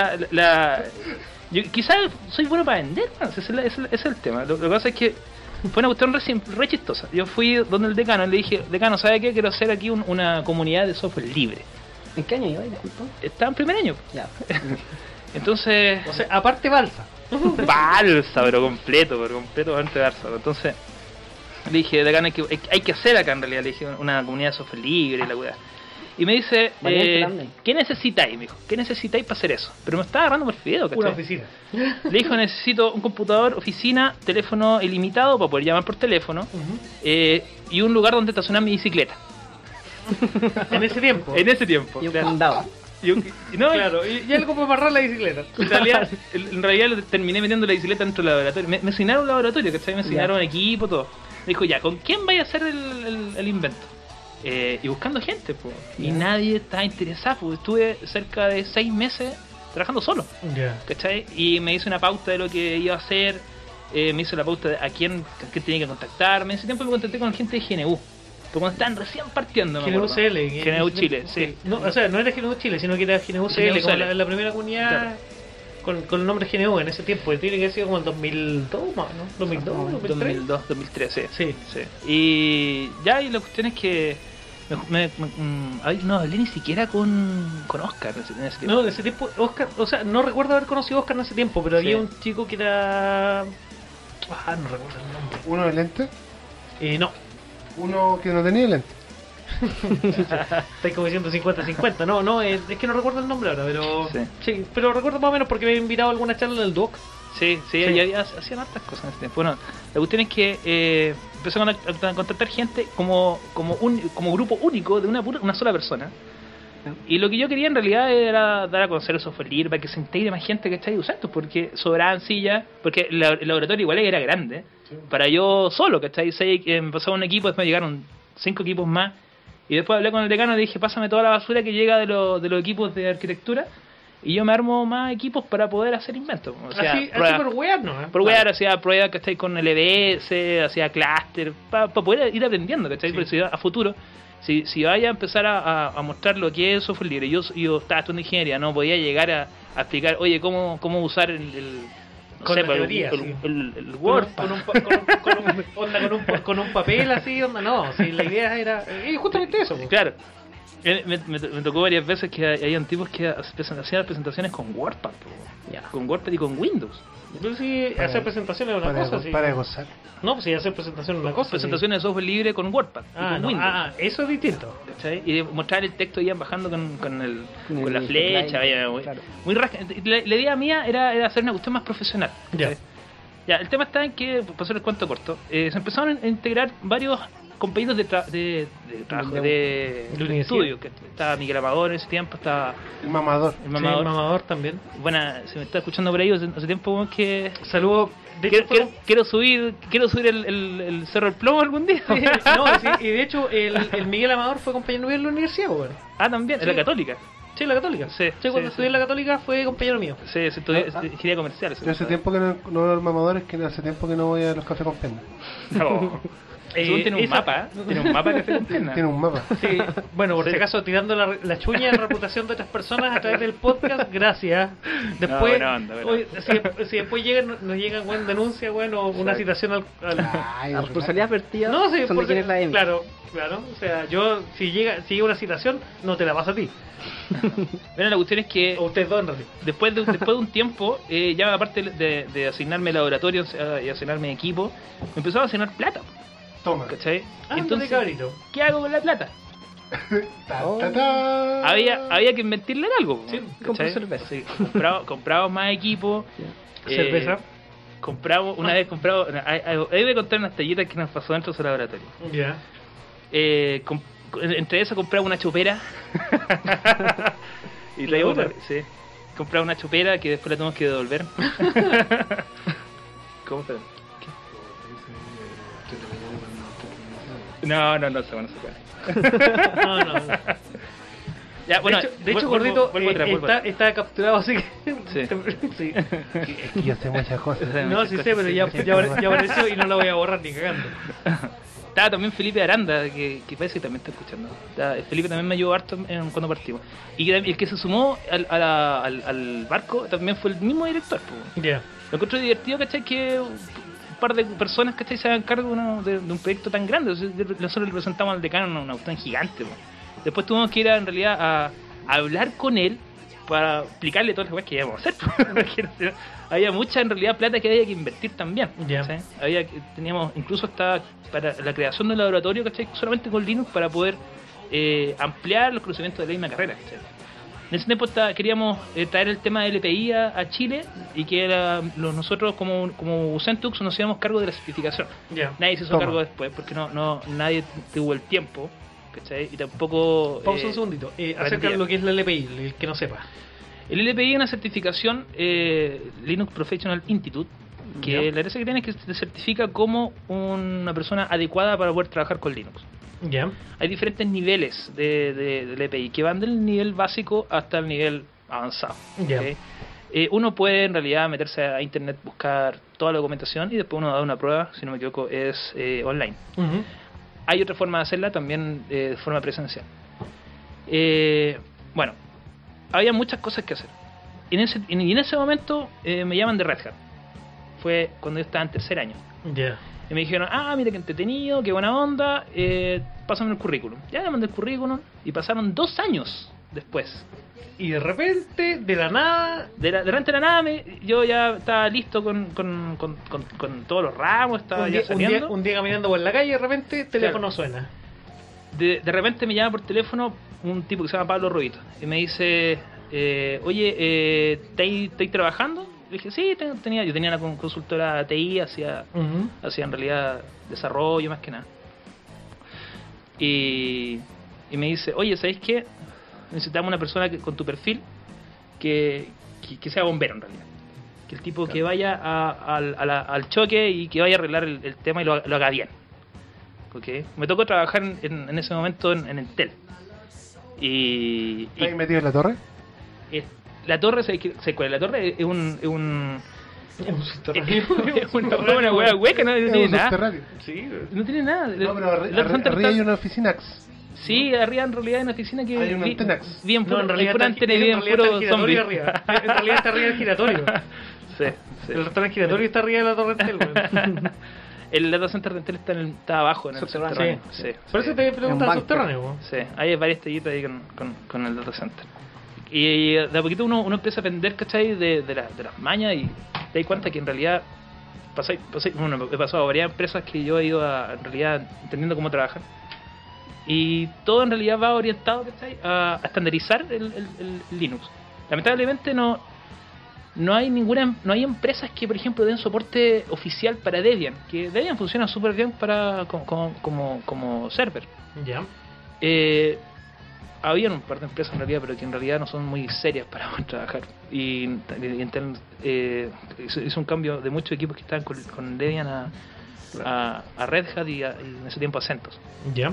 Speaker 5: yo quizás soy bueno para vender, ¿no? Ese es el tema. Lo que pasa es que fue una cuestión re chistosa. Yo fui donde el decano y le dije, decano, ¿sabe qué? Quiero hacer aquí una comunidad de software libre.
Speaker 3: ¿En qué año iba? Disculpa.
Speaker 5: Estaba en primer año.
Speaker 3: Ya.
Speaker 5: Entonces,
Speaker 1: O sea, aparte balsa.
Speaker 5: balsa, pero completo antes balsa. Entonces, le dije, decano, hay que hacer acá en realidad. Le dije, una comunidad de software libre y la weá. Y me dice, ¿qué necesitáis? Me dijo, ¿qué necesitáis para hacer eso? Pero me estaba agarrando por fideo, ¿cachai?
Speaker 1: Una oficina.
Speaker 5: Le dijo, necesito un computador, oficina, teléfono ilimitado para poder llamar por teléfono, y un lugar donde estacionar mi bicicleta.
Speaker 1: En ese tiempo.
Speaker 5: En ese tiempo.
Speaker 3: Y un
Speaker 5: claro.
Speaker 3: candado.
Speaker 5: No,
Speaker 1: Claro, y algo para amarrar la bicicleta.
Speaker 5: en realidad terminé metiendo la bicicleta dentro del laboratorio. Me asignaron un laboratorio, ¿cachai? Me asignaron equipo, todo. Me dijo, ya, ¿con quién vaya a hacer el invento? Y buscando gente, pues. Y nadie estaba interesado, porque estuve cerca de 6 meses trabajando solo,
Speaker 1: Ya.
Speaker 5: ¿cachai? Y me hice una pauta de lo que iba a hacer, me hice la pauta de a quién tenía que contactarme. En ese tiempo me contacté con gente de GNU, pero cuando estaban recién partiendo, me
Speaker 1: GNU
Speaker 5: acuerdo.
Speaker 1: CL.
Speaker 5: GNU Chile, sí.
Speaker 1: No, o sea, no era GNU Chile, sino que era GNU CL,
Speaker 5: GNU
Speaker 1: como
Speaker 5: CL.
Speaker 1: la primera comunidad
Speaker 5: Claro.
Speaker 1: con el nombre GNU en ese tiempo. Tiene que haber sido como el 2002, más, ¿no? 2002, 2003.
Speaker 5: 2002, 2003, sí.
Speaker 1: Sí.
Speaker 5: Sí. Y ya, y la cuestión es que no hablé ni siquiera con Oscar en ese tiempo.
Speaker 1: No, en ese tiempo, Oscar, o sea, no recuerdo haber conocido a Oscar en ese tiempo, pero
Speaker 5: Sí.
Speaker 1: había un chico que era. No recuerdo el nombre.
Speaker 4: Uno de lente,
Speaker 1: No,
Speaker 4: uno que no tenía lente.
Speaker 1: estáis como diciendo 50-50. No, es que no recuerdo el nombre ahora, pero.
Speaker 5: Sí.
Speaker 1: Sí, pero recuerdo más o menos porque me había invitado a alguna charla en el Doc.
Speaker 5: Sí, y hacían hartas cosas en ese tiempo. Bueno, la cuestión es que empezó a contactar gente como grupo único de una sola persona. Y lo que yo quería en realidad era dar a conocer el software libre para que se integre más gente que está ahí usando, porque sobraban sillas, porque el laboratorio igual era grande, para yo solo, ¿cachai? Me pasaba un equipo, después me llegaron 5 equipos más, y después hablé con el decano y le dije, pásame toda la basura que llega de los equipos de arquitectura, y yo me armo más equipos para poder hacer inventos. O sea,
Speaker 1: así por wear, ¿no?
Speaker 5: por wear, hacía pruebas, ¿cachai? Con el EBS, hacía cluster, para poder ir aprendiendo, ¿cachai? Porque si a futuro, si vaya a empezar a mostrar lo que es software libre, yo estaba estudiando ingeniería, no podía llegar a explicar, oye, cómo usar el Word.
Speaker 1: Con un papel así, onda, no. Si la idea era. Justamente eso. Pues.
Speaker 5: Claro. Me tocó varias veces que habían tipos que hacían presentaciones con WordPad, con WordPad y con Windows.
Speaker 1: Entonces, sí, hacer presentaciones es una cosa. Sí.
Speaker 4: Para gozar.
Speaker 1: No, pues sí, hacer presentaciones es una cosa.
Speaker 5: Presentaciones de software libre con WordPad y con Windows.
Speaker 1: Eso es distinto.
Speaker 5: ¿Cachai? Y mostrar el texto iban bajando con la flecha.
Speaker 3: Claro.
Speaker 5: Muy rasca. La idea mía era hacer una cuestión más profesional. ¿Cachai? Ya, el tema está en que, para hacer el cuento corto, se empezaron a integrar varios compañeros de trabajo, de estudio. Que estaba Miguel Amador en ese tiempo, estaba
Speaker 4: El mamador.
Speaker 5: el Mamador.
Speaker 1: Sí, mamador también.
Speaker 5: Bueno, se me está escuchando por ahí hace tiempo que
Speaker 1: Saludos. De hecho,
Speaker 5: quiero subir el Cerro del Plomo algún día.
Speaker 1: sí, no, sí, y de hecho el Miguel Amador fue compañero mío en la universidad, bueno.
Speaker 5: Ah, también, en la Católica.
Speaker 1: Sí, en la Católica.
Speaker 5: Sí,
Speaker 1: Cuando estudié en la Católica fue compañero mío.
Speaker 5: Sí, estudié ingeniería comercial.
Speaker 4: Yo hace tiempo que no los mamadores, que hace tiempo que no voy a los cafés con pena.
Speaker 5: No. Tiene un mapa, tiene un mapa que se entienda.
Speaker 4: Tiene un mapa.
Speaker 1: Sí, bueno, por si acaso tirando la chuña de la reputación de otras personas a través del podcast, gracias. Después,
Speaker 5: buena onda.
Speaker 1: si después nos llegan denuncia, o una citación al
Speaker 4: Ay,
Speaker 3: La responsabilidad vertida
Speaker 1: no, sí,
Speaker 3: son de quien es la M.
Speaker 1: Claro, o sea, yo si llega una citación, no te la paso a ti.
Speaker 5: Bueno, la cuestión es que
Speaker 1: O ustedes dos en realidad.
Speaker 5: después de un tiempo, ya aparte de asignarme laboratorios y asignarme equipo, me empezaron a asignar plata.
Speaker 4: Toma.
Speaker 5: ¿Cachai?
Speaker 1: Entonces, cabrito.
Speaker 5: ¿qué hago con la plata? Había que invertirle en algo.
Speaker 1: Sí,
Speaker 5: ¿cachai?
Speaker 3: cerveza.
Speaker 5: Sí, compramos más equipo.
Speaker 1: Cerveza.
Speaker 5: Compramos, una vez compramos, ahí voy a contar unas tallitas que nos pasó dentro de su laboratorio.
Speaker 1: Ya.
Speaker 5: Entre eso compramos una chupera. Y traíamos
Speaker 1: ¿Una?
Speaker 5: sí. Compramos una chupera que después la tuvimos que devolver. ¿Cómo se No, eso no se puede.
Speaker 1: No.
Speaker 5: Ya, bueno,
Speaker 1: de hecho Gordito
Speaker 5: vuelvo atrás.
Speaker 1: está capturado, así que...
Speaker 5: Sí.
Speaker 1: Sí.
Speaker 4: Es que yo sé muchas cosas.
Speaker 1: No, sí sé, pero ya apareció y no la voy a borrar ni cagando.
Speaker 5: Estaba también Felipe Aranda, que parece que también está escuchando. Felipe también me ayudó harto cuando partimos. Y el que se sumó al barco también fue el mismo director.
Speaker 1: Ya.
Speaker 5: Lo encuentro divertido, ¿cachai? Que un par de personas, ¿cachai? Se hagan cargo de un proyecto tan grande. Nosotros representamos al decano una cuestión gigante. Después tuvimos que ir en realidad a hablar con él para explicarle todas las cosas que íbamos a hacer. Había mucha en realidad plata que había que invertir también.
Speaker 1: Yeah.
Speaker 5: Teníamos incluso hasta para la creación del laboratorio, ¿cachai? Solamente con Linux para poder ampliar los conocimientos de la misma carrera, ¿cachai? En ese tiempo queríamos traer el tema del LPI a Chile y que nosotros como Ucentux nos hacíamos cargo de la certificación.
Speaker 1: Yeah.
Speaker 5: Nadie se hizo cargo después porque nadie tuvo el tiempo, ¿cachai? Y tampoco...
Speaker 1: Pausa un segundito. Acerca de lo que es la LPI, el que no sepa.
Speaker 5: El LPI es una certificación Linux Professional Institute, que la gracia que tiene es que te certifica como una persona adecuada para poder trabajar con Linux.
Speaker 1: Ya.
Speaker 5: Hay diferentes niveles de LPI que van del nivel básico hasta el nivel avanzado.
Speaker 1: Ya.
Speaker 5: ¿Okay? Uno puede en realidad meterse a internet, buscar toda la documentación y después uno da una prueba, si no me equivoco, es online.
Speaker 1: Uh-huh.
Speaker 5: Hay otra forma de hacerla también de forma presencial. Bueno, había muchas cosas que hacer. Y en ese momento me llaman de Red Hat. Fue cuando yo estaba en tercer año.
Speaker 1: Ya.
Speaker 5: Y me dijeron, mira qué entretenido, qué buena onda, pásame el currículum. Ya le mandé el currículum y pasaron 2 años después.
Speaker 1: Y de repente, de la nada...
Speaker 5: De repente de la nada, yo ya estaba listo con todos los ramos, estaba ya saliendo.
Speaker 1: Un día caminando por la calle, de repente, teléfono suena.
Speaker 5: De repente me llama por teléfono un tipo que se llama Pablo Rubito y me dice, oye, ¿estáis trabajando? Le dije, sí, yo tenía una consultora TI, hacía en realidad desarrollo más que nada. Y me dice, oye, ¿sabéis qué? Necesitamos una persona con tu perfil que sea bombero en realidad. Que el tipo que vaya al choque y que vaya a arreglar el tema y lo haga bien. ¿Okay? Me tocó trabajar en ese momento en Entel.
Speaker 4: ¿Estás metido en la torre?
Speaker 5: La torre, ¿se cuál? La torre es un
Speaker 1: subterráneo.
Speaker 5: una hueá hueca, no tiene nada.
Speaker 4: Subterráneo.
Speaker 1: Sí.
Speaker 5: No tiene nada.
Speaker 4: No, pero arriba hay una oficina.
Speaker 5: Sí, arriba en realidad hay una oficina que
Speaker 4: hay una antenax.
Speaker 5: Bien puro,
Speaker 1: en realidad
Speaker 5: antena y bien puro zombie.
Speaker 1: En realidad está arriba el giratorio.
Speaker 5: Sí.
Speaker 1: El restaurante giratorio está arriba de la torre Entel.
Speaker 5: El data center de Entel está abajo en el subterráneo. Sí.
Speaker 1: Por eso te preguntas el subterráneo.
Speaker 5: Sí, hay varias tallitas ahí con el data center. Y de a poquito uno empieza a aprender, ¿cachai? De las mañas y te das cuenta que en realidad he pasado a varias empresas que yo he ido en realidad entendiendo cómo trabajan. Y todo en realidad va orientado, ¿cachai? A estandarizar el Linux. Lamentablemente no hay empresas que, por ejemplo, den soporte oficial para Debian, que Debian funciona súper bien como server.
Speaker 1: Ya.
Speaker 5: Habían un par de empresas en realidad, pero que en realidad no son muy serias para trabajar. Y Intel hizo un cambio de muchos equipos que estaban con Debian a Red Hat y en ese tiempo a CentOS.
Speaker 1: Ya.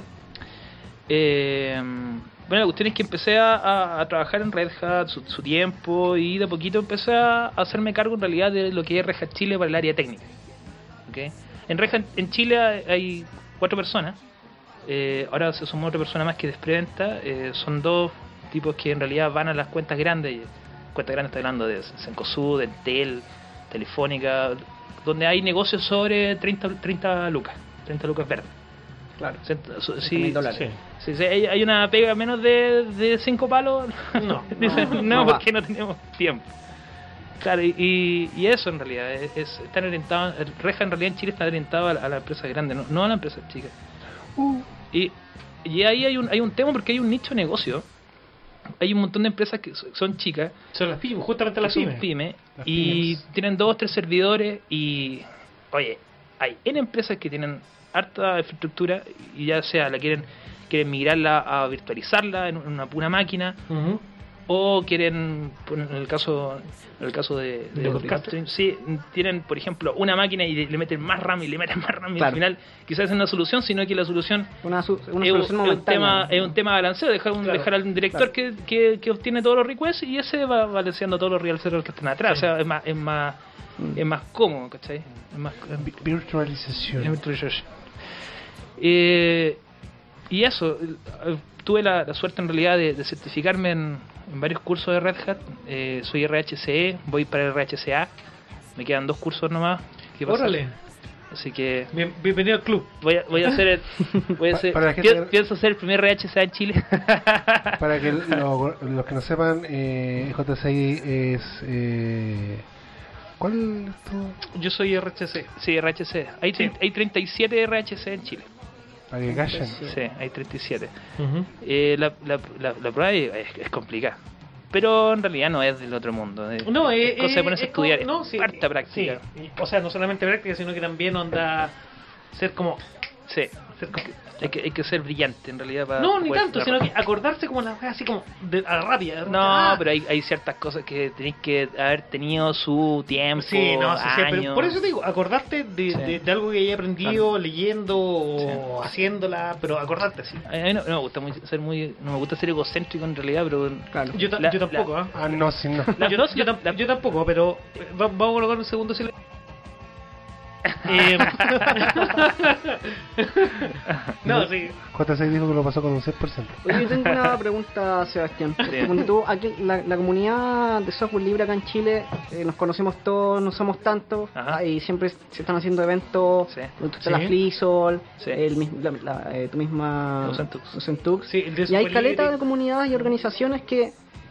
Speaker 5: Bueno, la cuestión es que empecé a trabajar en Red Hat su tiempo y de a poquito empecé a hacerme cargo en realidad de lo que es Red Hat Chile para el área técnica. ¿Okay? En Red Hat en Chile hay 4 personas. Ahora se sumó otra persona más que despreventa. Son 2 tipos que en realidad van a las cuentas grandes. Cuentas grandes, estoy hablando de Cencosud, de Entel, Telefónica, donde hay negocios sobre 30 lucas verdes.
Speaker 3: Claro.
Speaker 5: Sí,
Speaker 3: $1,000.
Speaker 5: Sí, hay una pega menos de 5 palos.
Speaker 1: No.
Speaker 5: Dicen no porque no tenemos tiempo. Claro, y eso en realidad están orientados. El Red Hat en realidad en Chile está orientado a la empresa grande, no a la empresa chica. Y ahí hay un tema porque hay un nicho de negocio. Hay un montón de empresas que son chicas.
Speaker 1: Son las pymes, justamente las pymes.
Speaker 5: Y tienen 2 o 3 servidores. Y oye, hay N empresas que tienen harta infraestructura y ya sea quieren migrarla a virtualizarla en una máquina. O quieren, en el caso de
Speaker 1: Podcaster.
Speaker 5: sí, tienen, por ejemplo, una máquina y le meten más RAM y le meten más RAM y
Speaker 3: Claro.
Speaker 5: al final quizás es una solución, sino que la solución
Speaker 3: Una
Speaker 5: es
Speaker 3: solución
Speaker 5: un
Speaker 3: momentánea.
Speaker 5: tema de balanceo, dejar al director que obtiene todos los requests y ese va balanceando todos los real servers que están atrás.
Speaker 1: Sí.
Speaker 5: O sea, es más cómodo, ¿cachai? Es más
Speaker 4: Virtualización.
Speaker 5: y eso, tuve la suerte en realidad de certificarme en varios cursos de Red Hat. Soy RHCE, voy para el RHCA, me quedan 2 cursos nomás que pasar.
Speaker 1: Órale.
Speaker 5: Así que
Speaker 1: Bienvenido al club.
Speaker 5: voy a hacer
Speaker 4: Para la gente-
Speaker 5: pienso ser el primer RHCA en Chile.
Speaker 4: Para que los que no sepan, J6 es... ¿Cuál es tu...?
Speaker 1: Yo soy RHC.
Speaker 5: Sí, RHC. Hay 37 RHC en Chile.
Speaker 4: Para que callen.
Speaker 5: Sí, hay 37.
Speaker 1: Ujú.
Speaker 5: La prueba es complicada. Pero en realidad no es del otro mundo. Es cosa de ponerse a estudiar.
Speaker 1: sí,
Speaker 5: harta práctica.
Speaker 1: sí. O sea, no solamente práctica, sino que también onda ser como...
Speaker 5: Sí.
Speaker 1: ser como-
Speaker 5: Hay que ser brillante en realidad para
Speaker 1: no, ni
Speaker 5: poder
Speaker 1: tanto, sino que acordarse como las cosas así como a rápida.
Speaker 5: No, pero hay ciertas cosas que tenéis que haber tenido su tiempo,
Speaker 1: Sí, no, sí, pero
Speaker 5: años.
Speaker 1: por eso te digo, acordarte de algo que haya aprendido leyendo o haciéndola, pero acordarte así.
Speaker 5: A mí no me gusta no me gusta ser egocéntrico en realidad, pero
Speaker 3: Claro.
Speaker 1: Yo tampoco, ¿ah?
Speaker 4: Ah, no, sí, no.
Speaker 1: Yo tampoco, pero vamos a colocar un segundo silencio. No, sí.
Speaker 4: J6 dijo que lo pasó con un 6%.
Speaker 3: Oye, yo tengo una pregunta, Sebastián. Porque cuando tú, aquí, la comunidad de software libre acá en Chile, nos conocemos todos, no somos tantos,
Speaker 5: Ajá.
Speaker 3: y siempre se están haciendo eventos,
Speaker 5: Sí.
Speaker 3: donde está
Speaker 1: Sí.
Speaker 3: la FreeSol,
Speaker 5: Sí.
Speaker 3: tu misma
Speaker 5: Docentux.
Speaker 3: Docentux.
Speaker 1: Sí, el de
Speaker 3: Y hay
Speaker 1: software
Speaker 3: caleta
Speaker 1: libre.
Speaker 3: de comunidades y organizaciones que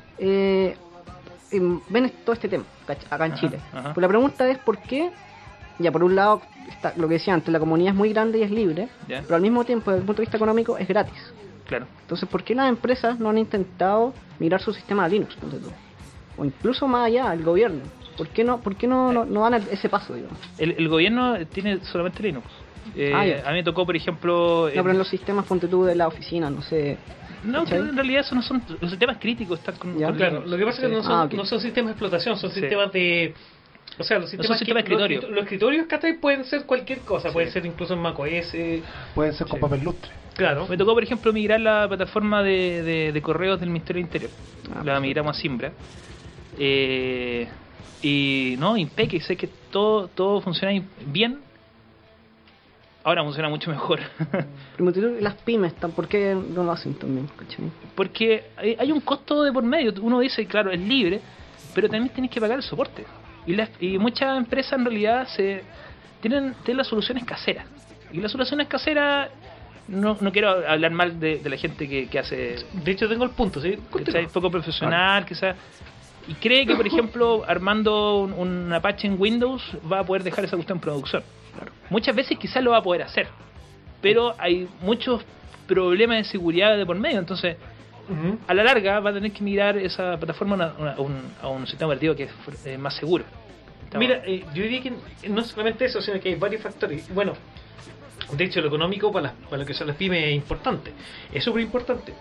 Speaker 3: ven todo este tema acá en
Speaker 5: Ajá,
Speaker 3: Chile.
Speaker 5: ajá.
Speaker 3: Pues la pregunta es por qué, ya por un lado, está lo que decía antes, la comunidad es muy grande y es libre,
Speaker 5: Ya.
Speaker 3: pero al mismo tiempo, desde el punto de vista económico, es gratis.
Speaker 5: claro.
Speaker 3: Entonces, ¿por qué las empresas no han intentado migrar su sistema a Linux, ponte tú? O incluso más allá, el gobierno. ¿Por qué no dan ese paso, digamos?
Speaker 5: El gobierno tiene solamente Linux.
Speaker 3: Ya.
Speaker 5: A mí me tocó, por ejemplo...
Speaker 3: No, pero en los sistemas, ponte tú, de la oficina, no sé.
Speaker 5: No, que
Speaker 3: ¿cachai?
Speaker 5: en realidad eso no son los sistemas críticos, están con,
Speaker 3: Ya.
Speaker 5: con
Speaker 1: Claro,
Speaker 5: Linux.
Speaker 1: lo que pasa es que no son,
Speaker 3: ok.
Speaker 1: no son sistemas de explotación, son
Speaker 5: Sí.
Speaker 1: sistemas de... O sea, los sistemas,
Speaker 5: sistemas de escritorio.
Speaker 1: Los escritorios, ¿cachai? Pueden ser cualquier cosa, pueden ser incluso en macOS,
Speaker 4: Pueden ser con papel lustre.
Speaker 1: claro.
Speaker 5: Me tocó, por ejemplo, migrar la plataforma de correos del Ministerio del Interior. La migramos a Simbra. Y no, impecable, sé que todo funciona bien. Ahora funciona mucho mejor.
Speaker 3: Pero ponte tú, las pymes, ¿por qué no lo hacen también? ¿Cachai?
Speaker 5: Porque hay un costo de por medio. Uno dice, claro, es libre, pero también tenés que pagar el soporte. Y muchas empresas en realidad tienen las soluciones caseras. Y las soluciones caseras, no quiero hablar mal de la gente que hace,
Speaker 1: De hecho, tengo el punto, ¿sí?
Speaker 5: ¿cachai? Poco profesional, quizás. Y cree que, por ejemplo, armando un Apache en Windows va a poder dejar esa cuestión en producción. Muchas veces quizás lo va a poder hacer, pero hay muchos problemas de seguridad de por medio. Entonces,
Speaker 1: Ujú.
Speaker 5: a la larga va a tener que migrar esa plataforma a un sistema operativo que es más seguro.
Speaker 1: Mira, yo diría que no solamente eso, sino que hay varios factores. Bueno, de hecho, lo económico para lo que son las pymes es importante. Es súper importante.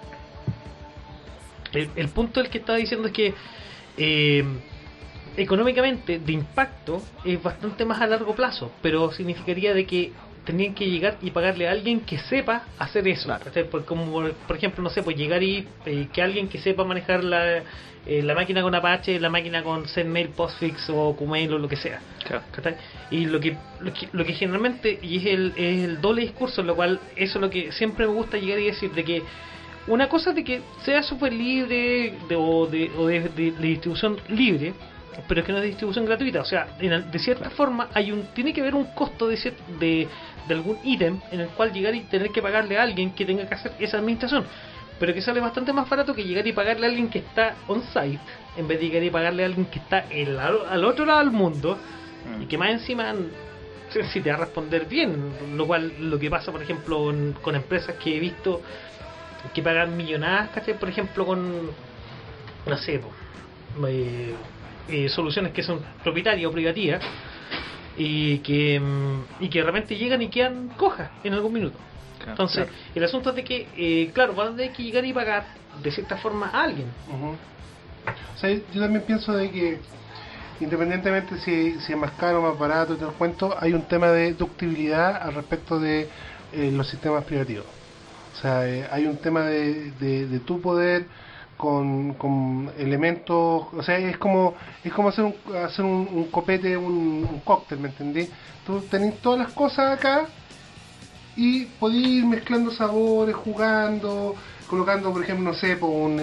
Speaker 1: El punto del que estaba diciendo es que económicamente, de impacto, es bastante más a largo plazo, pero significaría de que tenían que llegar y pagarle a alguien que sepa hacer eso. ¿Cachai? Como por ejemplo, no sé, pues llegar y que alguien que sepa manejar la máquina con Apache, la máquina con Zenmail, Postfix o Qmail o lo que sea.
Speaker 5: Claro.
Speaker 1: ¿Cachai? Y lo que generalmente, y es el doble discurso, en lo cual eso es lo que siempre me gusta llegar y decir, de que una cosa es de que sea súper libre o de distribución libre, pero es que no es de distribución gratuita. O sea, de cierta forma tiene que haber un costo de algún ítem en el cual llegar y tener que pagarle a alguien que tenga que hacer esa administración, pero que sale bastante más barato que llegar y pagarle a alguien que está on site en vez de llegar y pagarle a alguien que está al otro lado del mundo y que más encima si te va a responder bien, lo cual lo que pasa por ejemplo con empresas que he visto que pagan millonadas, ¿cachai? Por ejemplo con no sé, soluciones que son propietarias o privativas y que de repente llegan y quedan cojas en algún minuto. Entonces, el asunto es de que, claro, van a tener que llegar y pagar de cierta forma a alguien.
Speaker 4: O sea, yo también pienso de que independientemente si es más caro o más barato y todo el cuento, hay un tema de ductibilidad al respecto de los sistemas privativos. O sea, hay un tema de tu poder con elementos, o sea, es como hacer un copete, un cóctel, ¿me entendí? Tú tenés todas las cosas acá y podés ir mezclando sabores, jugando, colocando, por ejemplo, no sé, un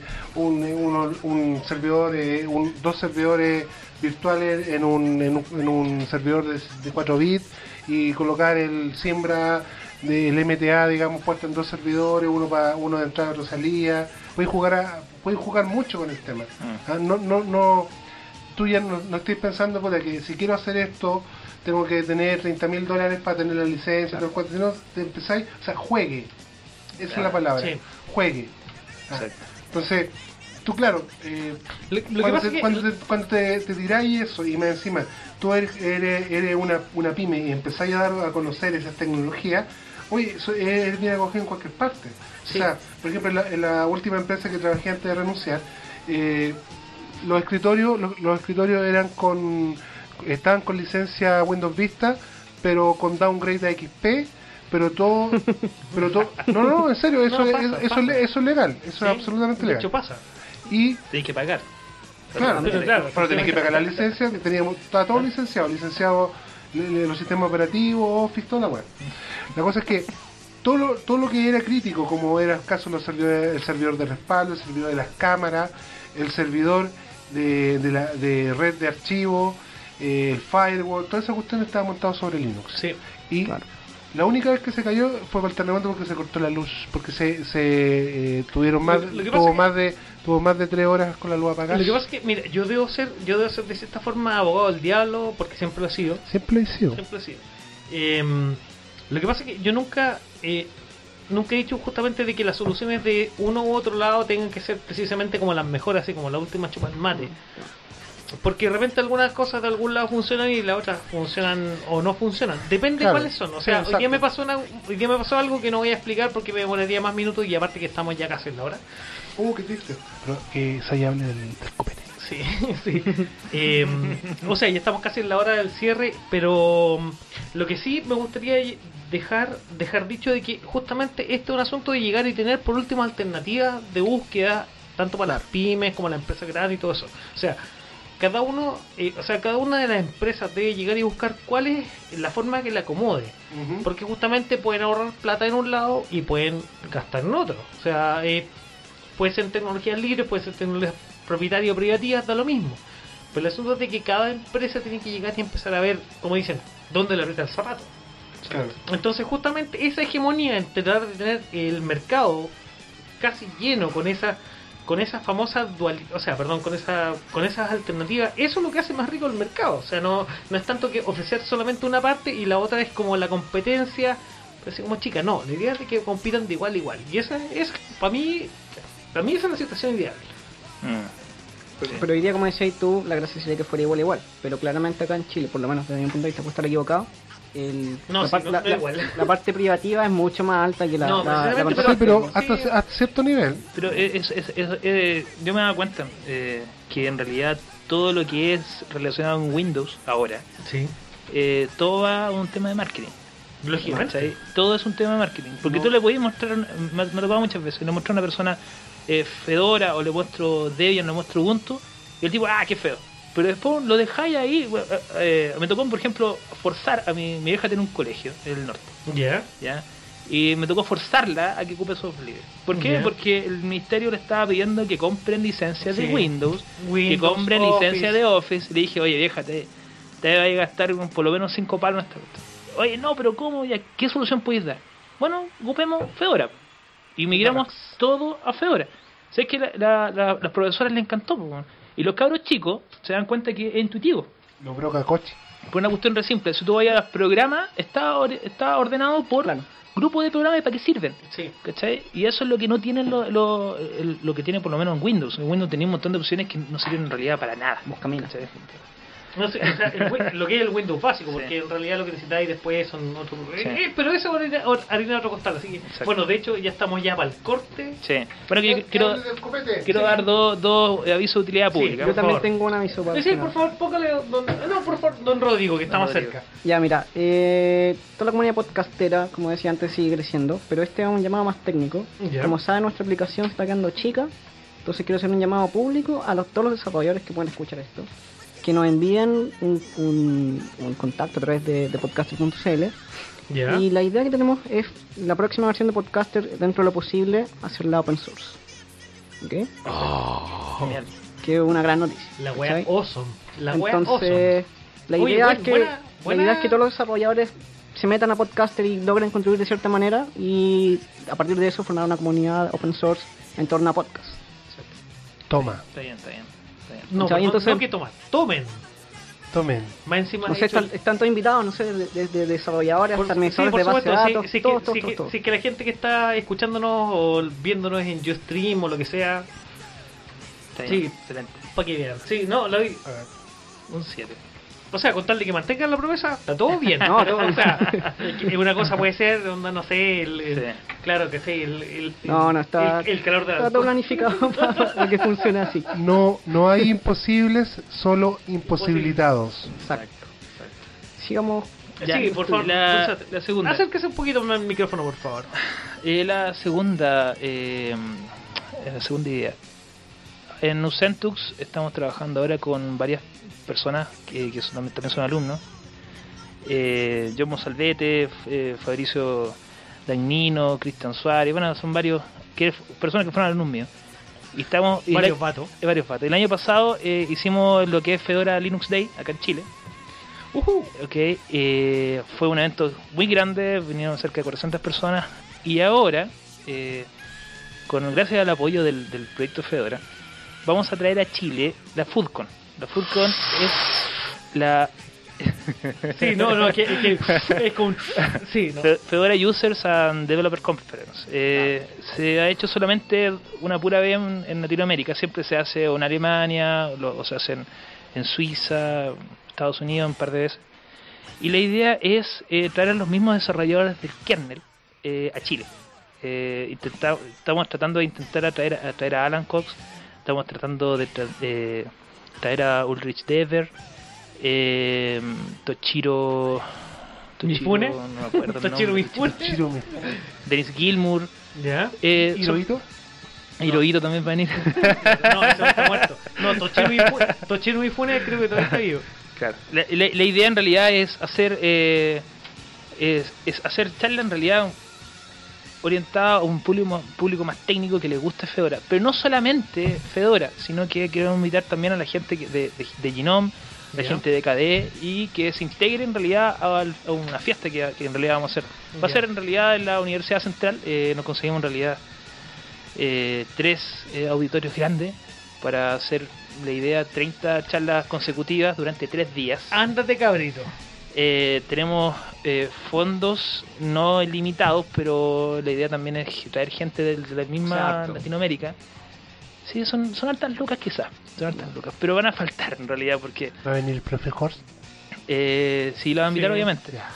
Speaker 4: servidor, dos servidores virtuales en un servidor de 4 bits y colocar el siembra del MTA, digamos, puesto en 2 servidores, uno de entrada, otro salida. Puedes jugar mucho con el tema. No, tú ya no estoy pensando que si quiero hacer esto tengo que tener $30,000 para tener la licencia, claro. Si no te empezáis, o sea, juegue. Esa es la palabra. Sí. Juegue. Entonces, tú claro, cuando te tiráis eso y más encima tú eres una pyme y empezáis a dar a conocer esas tecnologías, oye, eso es bien acogido en cualquier parte. Sí. O sea, por ejemplo, en la última empresa que trabajé antes de renunciar, los escritorios estaban con licencia Windows Vista, pero con downgrade a XP, pero todo no, en serio, eso es legal, eso ¿sí? Es absolutamente legal.
Speaker 5: De hecho pasa.
Speaker 4: Y
Speaker 5: tienes que pagar.
Speaker 4: Claro, pero tenés que pagar la licencia, estaba todo licenciado los sistemas operativos, Office, toda la web. La cosa es que todo lo que era crítico, como era el caso de el servidor de respaldo, el servidor de las cámaras, el servidor de red de archivos, el firewall, toda esa cuestión estaba montado sobre Linux.
Speaker 5: Sí.
Speaker 4: Y claro. La única vez que se cayó fue por el terremoto porque se cortó la luz, porque tuvieron tuvo más de 3 horas con la luz apagada.
Speaker 1: Lo que pasa es que, mira, yo debo ser de cierta forma abogado del diablo, porque siempre lo he sido. Lo que pasa es que yo nunca he dicho justamente de que las soluciones de uno u otro lado tengan que ser precisamente como las mejores, así como la última chupa del mate. Porque de repente algunas cosas de algún lado funcionan y las otras funcionan o no funcionan. Depende de cuáles son. O sea, hoy día me pasó algo que no voy a explicar porque me demoraría más minutos y aparte que estamos ya casi en la hora.
Speaker 4: Qué triste. Pero que se hable del copete.
Speaker 1: Sí. O sea, ya estamos casi en la hora del cierre, pero lo que sí me gustaría dejar dicho de que justamente este es un asunto de llegar y tener por último alternativas de búsqueda tanto para las pymes como las empresas grandes y todo eso. O sea, cada una de las empresas debe llegar y buscar cuál es la forma que le acomode, porque justamente pueden ahorrar plata en un lado y pueden gastar en otro. O sea, puede ser en tecnologías libres, puede ser tecnologías propietarias o privativas, da lo mismo. Pero el asunto es de que cada empresa tiene que llegar y empezar a ver, como dicen, dónde le aprieta el zapato.
Speaker 4: Claro.
Speaker 1: Entonces justamente esa hegemonía en tratar de tener el mercado casi lleno con esa famosa con esas alternativas, eso es lo que hace más rico el mercado. O sea, no es tanto que ofrecer solamente una parte y la otra es como la competencia, pero así como chica, no, la idea es de que compitan de igual a igual. Y esa es, para mí esa es la situación ideal.
Speaker 3: Pero hoy día, como decías tú, la gracia sería que fuera igual a igual, pero claramente acá en Chile, por lo menos desde mi punto de vista, puede estar equivocado. La parte privativa es mucho más alta que
Speaker 4: pero hasta cierto nivel.
Speaker 5: Pero yo me he dado cuenta que en realidad todo lo que es relacionado con Windows ahora,
Speaker 1: sí,
Speaker 5: todo va a un tema de marketing.
Speaker 1: Lógicamente.
Speaker 5: Todo es un tema de marketing, porque tú le podés mostrar, me ha tocado muchas veces, le muestro a una persona Fedora o le muestro Debian, le muestro Ubuntu y el tipo, qué feo. Pero después lo dejáis ahí. Me tocó, por ejemplo, forzar a mi vieja a tener un colegio en el norte. ¿Ya? Y me tocó forzarla a que ocupe software libre. ¿Por qué? Porque el ministerio le estaba pidiendo que compren licencias de Windows, que compren licencias de Office. Le dije, oye, vieja, te vas a gastar por lo menos 5 palos en esta cuestión. Oye, no, pero ¿cómo? ¿Qué solución podéis dar? Bueno, ocupemos Fedora. Y migramos todo a Fedora. ¿Sabes que las profesoras les encantó? Y los cabros chicos se dan cuenta que es intuitivo.
Speaker 4: Los broca coche.
Speaker 5: Por una cuestión re simple. Si tú vas a los programas, está ordenado por grupo de programas y para qué sirven.
Speaker 1: Sí.
Speaker 5: ¿Cachai? Y eso es lo que no tienen lo que tiene por lo menos en Windows. En Windows tenía un montón de opciones que no sirven en realidad para nada.
Speaker 3: Buscaminas.
Speaker 1: No sé, o sea, lo que es el Windows básico,
Speaker 5: Sí.
Speaker 1: porque en realidad lo que necesitáis después son otros.
Speaker 5: Sí.
Speaker 1: Pero eso es harina de otro costal, así que.
Speaker 5: Exacto.
Speaker 1: Bueno, de hecho, ya estamos ya para el corte.
Speaker 5: Sí. Bueno, que yo quiero dar dos avisos de utilidad pública.
Speaker 3: Yo
Speaker 1: por
Speaker 3: también
Speaker 1: favor.
Speaker 3: tengo un aviso para
Speaker 1: Sí,
Speaker 3: el
Speaker 1: por favor, póngale. No, por favor, don Rodrigo, que está
Speaker 5: Don
Speaker 1: más
Speaker 5: Rodrigo.
Speaker 1: cerca.
Speaker 3: Ya, mira, toda la comunidad podcastera, como decía antes, sigue creciendo, pero este es un llamado más técnico.
Speaker 1: Ya.
Speaker 3: Como saben, nuestra aplicación se está quedando chica, entonces quiero hacer un llamado público a todos los desarrolladores que pueden escuchar esto, que nos envíen un contacto a través de podcaster.cl.
Speaker 1: Ya.
Speaker 3: Y la idea que tenemos es la próxima versión de Podcaster, dentro de lo posible, hacerla open source. ¿Ok?
Speaker 5: Genial.
Speaker 3: Que es una gran noticia.
Speaker 1: La wea
Speaker 3: ¿cachai?
Speaker 1: awesome. La wea
Speaker 3: Entonces, la
Speaker 1: Oye,
Speaker 3: idea,
Speaker 1: buen-
Speaker 3: es que,
Speaker 1: buena-
Speaker 3: la idea es que todos los desarrolladores se metan a Podcaster y logren contribuir de cierta manera y a partir de eso formar una comunidad open source en torno a podcast.
Speaker 4: Toma,
Speaker 5: Está bien.
Speaker 1: No,
Speaker 3: ¿Cachai?
Speaker 1: no,
Speaker 3: Entonces-
Speaker 1: no que toman. Tomen.
Speaker 4: tomen.
Speaker 1: Más encima.
Speaker 3: No
Speaker 1: de
Speaker 3: sé,
Speaker 1: hecho,
Speaker 3: están todos invitados, no sé, desde desarrolladores hasta
Speaker 1: sí,
Speaker 3: administradores
Speaker 1: por
Speaker 3: de base de
Speaker 1: supuesto,
Speaker 3: datos,
Speaker 1: sí,
Speaker 3: todos.
Speaker 1: sí, que la gente que está escuchándonos o viéndonos en YouStream o lo que sea,
Speaker 5: Está
Speaker 1: Sí.
Speaker 5: bien. Excelente.
Speaker 1: para que vean. Sí, no, lo vi.
Speaker 5: Un 7.
Speaker 1: O sea, con tal de que mantengan la promesa, está todo bien.
Speaker 3: No, todo
Speaker 1: O sea, una cosa puede ser, onda, no sé,
Speaker 5: Sí.
Speaker 1: claro que sí, el
Speaker 3: No, está,
Speaker 1: el calor de la
Speaker 3: está todo planificado para que funcione así.
Speaker 4: No hay imposibles, solo imposibilitados.
Speaker 3: Exacto. Sigamos.
Speaker 5: Ya,
Speaker 1: sí, por favor,
Speaker 5: la
Speaker 1: pulsate.
Speaker 5: segunda.
Speaker 1: Acérquese un poquito más al micrófono, por favor.
Speaker 5: La segunda idea. En Nucentux estamos trabajando ahora con varias personas que también son alumnos. John Monsalvete, Fabricio Dagnino, Cristian Suárez, bueno, son varios personas que fueron alumnos míos. Y estamos
Speaker 1: Varios vatos.
Speaker 5: varios patos. El año pasado hicimos lo que es Fedora Linux Day acá en Chile. Okay, fue un evento muy grande, vinieron cerca de 400 personas y ahora, gracias al apoyo del proyecto Fedora, vamos a traer a Chile la FoodCon. La FoodCon es la
Speaker 1: Sí, no, que es como un... Sí, no.
Speaker 5: Fedora Users and Developer Conference. Se ha hecho solamente una pura vez en Latinoamérica, siempre se hace en Alemania, o se hace en Suiza, Estados Unidos un par de veces. Y la idea es traer a los mismos desarrolladores del kernel a Chile. Estamos tratando de atraer a Alan Cox, estamos tratando de traer a Ulrich Dever, Toshiro
Speaker 1: ¿Mifune?
Speaker 5: no me acuerdo el
Speaker 1: Toshiro
Speaker 5: nombre.
Speaker 1: Mifune.
Speaker 4: Chirome.
Speaker 5: Dennis Gilmour,
Speaker 1: ¿Ya?
Speaker 4: ¿Hirohito?
Speaker 5: Hirohito también va a venir.
Speaker 1: No, eso está muerto. No, Toshiro Mifune creo que todavía está vivo.
Speaker 5: Claro. La idea en realidad es hacer hacer charla en realidad orientada a un público más técnico que le guste Fedora, pero no solamente Fedora, sino que queremos invitar también a la gente de Genome, la
Speaker 1: Ya.
Speaker 5: gente de KDE, y que se integre en realidad a una fiesta que en realidad vamos a hacer. Va a
Speaker 1: Ya.
Speaker 5: ser en realidad en la Universidad Central. Nos conseguimos en realidad 3 auditorios grandes para hacer, la idea, 30 charlas consecutivas durante 3 días.
Speaker 1: Ándate, cabrito.
Speaker 5: Tenemos fondos no ilimitados, pero la idea también es traer gente de la misma
Speaker 1: Exacto.
Speaker 5: Latinoamérica. Sí, son hartas lucas quizás, pero van a faltar en realidad porque
Speaker 4: ¿Va a venir el profe Horst?
Speaker 5: sí, lo van a invitar
Speaker 1: Sí.
Speaker 5: obviamente.
Speaker 4: Ya.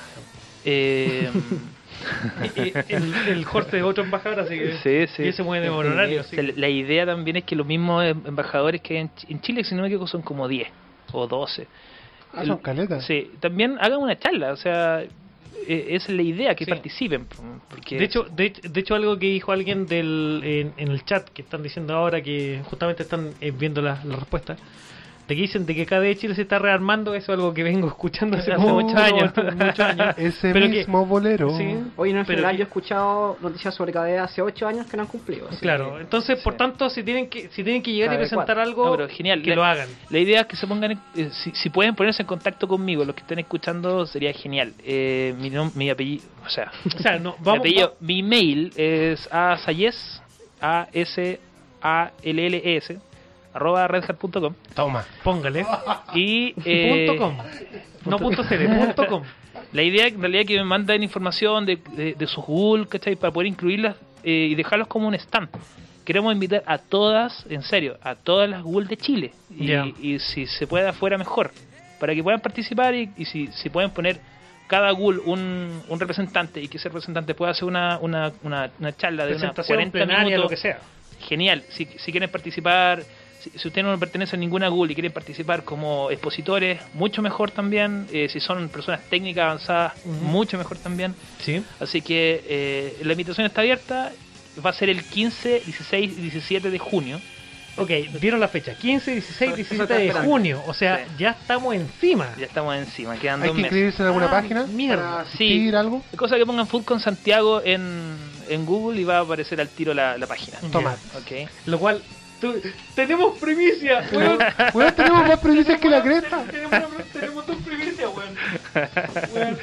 Speaker 1: El Jorge de otro embajador, así que
Speaker 5: Sí.
Speaker 1: y ese mueve de honorario.
Speaker 5: O sea, la idea también es que los mismos embajadores que hay en Chile, si no me equivoco, son como 10 o 12.
Speaker 4: Son caletas.
Speaker 5: Sí, también hagan una charla, o sea, esa es la idea, que
Speaker 1: Sí.
Speaker 5: participen. Porque
Speaker 1: De hecho, algo que dijo alguien en el chat que están diciendo ahora, que justamente están viendo la respuesta, de que dicen de que KDE Chile se está rearmando, eso es algo que vengo escuchando hace
Speaker 5: Hace
Speaker 1: muchos años.
Speaker 4: Ese
Speaker 1: Pero
Speaker 4: mismo bolero.
Speaker 1: Sí.
Speaker 3: Hoy en
Speaker 1: Pero
Speaker 3: general
Speaker 1: que-
Speaker 3: yo he escuchado noticias sobre KDE hace 8 años que no han cumplido. así
Speaker 1: Claro,
Speaker 3: que-
Speaker 1: entonces por
Speaker 5: Sí.
Speaker 1: tanto si tienen que llegar y
Speaker 3: Cada
Speaker 1: presentar
Speaker 3: cual.
Speaker 1: algo,
Speaker 5: No, pero genial.
Speaker 1: que lo hagan.
Speaker 5: La idea es que se pongan, si pueden ponerse en contacto conmigo, los que estén escuchando, sería genial. Mi apellido, o sea,
Speaker 1: O sea, no,
Speaker 5: mi
Speaker 1: vamos,
Speaker 5: apellido, mi email es asayes, ASALLES, @redhat.com.
Speaker 4: Toma.
Speaker 1: póngale
Speaker 5: Y
Speaker 1: punto .com, no punto .cl, punto .com.
Speaker 5: la idea en realidad es que me manden información de sus Google, ¿cachai? Para poder incluirlas y dejarlos como un stand. Queremos invitar a todas, en serio, a todas las Google de Chile.
Speaker 1: Ya.
Speaker 5: Y si se puede afuera, mejor. para que puedan participar y si pueden poner cada ghoul un representante y que ese representante pueda hacer una charla de unas
Speaker 1: Presentación
Speaker 5: 40
Speaker 1: plenaria,
Speaker 5: minutos,
Speaker 1: lo que sea.
Speaker 5: genial. Si quieren participar, si ustedes no pertenecen a ninguna ghoul y quieren participar como expositores, mucho mejor también. Si son personas técnicas avanzadas, mucho mejor también.
Speaker 1: Sí.
Speaker 5: Así que la invitación está abierta. Va a ser el 15, 16 y 17 de junio.
Speaker 1: Ok, vieron la fecha, 15, 16,
Speaker 3: Eso
Speaker 1: 17
Speaker 3: está
Speaker 1: de
Speaker 3: esperando.
Speaker 1: junio, o sea,
Speaker 5: Sí.
Speaker 1: ya estamos encima.
Speaker 5: Ya estamos encima, quedan
Speaker 4: ¿Hay
Speaker 5: 2
Speaker 4: que
Speaker 5: meses.
Speaker 4: inscribirse en alguna página
Speaker 1: mierda.
Speaker 4: para asistir algo?
Speaker 5: Cosa que pongan Foodcon Santiago en Google y va a aparecer al tiro la página.
Speaker 4: Toma.
Speaker 5: Ok.
Speaker 1: Lo cual, tenemos primicia, weón.
Speaker 4: Bueno, tenemos más premisas que la cresta.
Speaker 1: tenemos dos primicias, weón.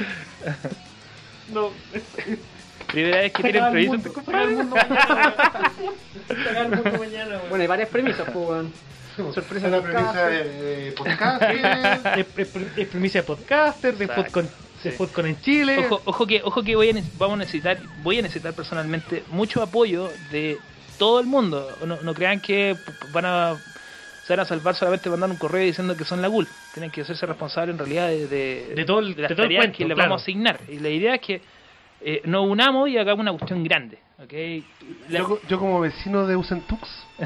Speaker 1: No,
Speaker 5: Primera vez que tienen previsto.
Speaker 1: sacar el mundo mañana, weón. Sacar el mundo mañana, weón.
Speaker 3: Bueno, hay varias premisas, pues, weón. Sorpresa
Speaker 4: la
Speaker 3: de
Speaker 4: premisa
Speaker 3: podcast.
Speaker 4: de podcast.
Speaker 1: Es primicia de podcaster, de
Speaker 5: Exacto.
Speaker 1: Foodcon en Chile.
Speaker 5: Ojo que voy a necesitar personalmente mucho apoyo de todo el mundo. No crean que se van a salvar solamente mandando un correo diciendo que son la GUL. Tienen que hacerse responsables en realidad de
Speaker 1: todo
Speaker 5: las
Speaker 1: de todo el
Speaker 5: tareas
Speaker 1: cuento,
Speaker 5: que les
Speaker 1: claro.
Speaker 5: vamos a asignar. Y la idea es que nos unamos y hagamos una cuestión grande. ¿Okay?
Speaker 4: Yo como vecino de Usentux,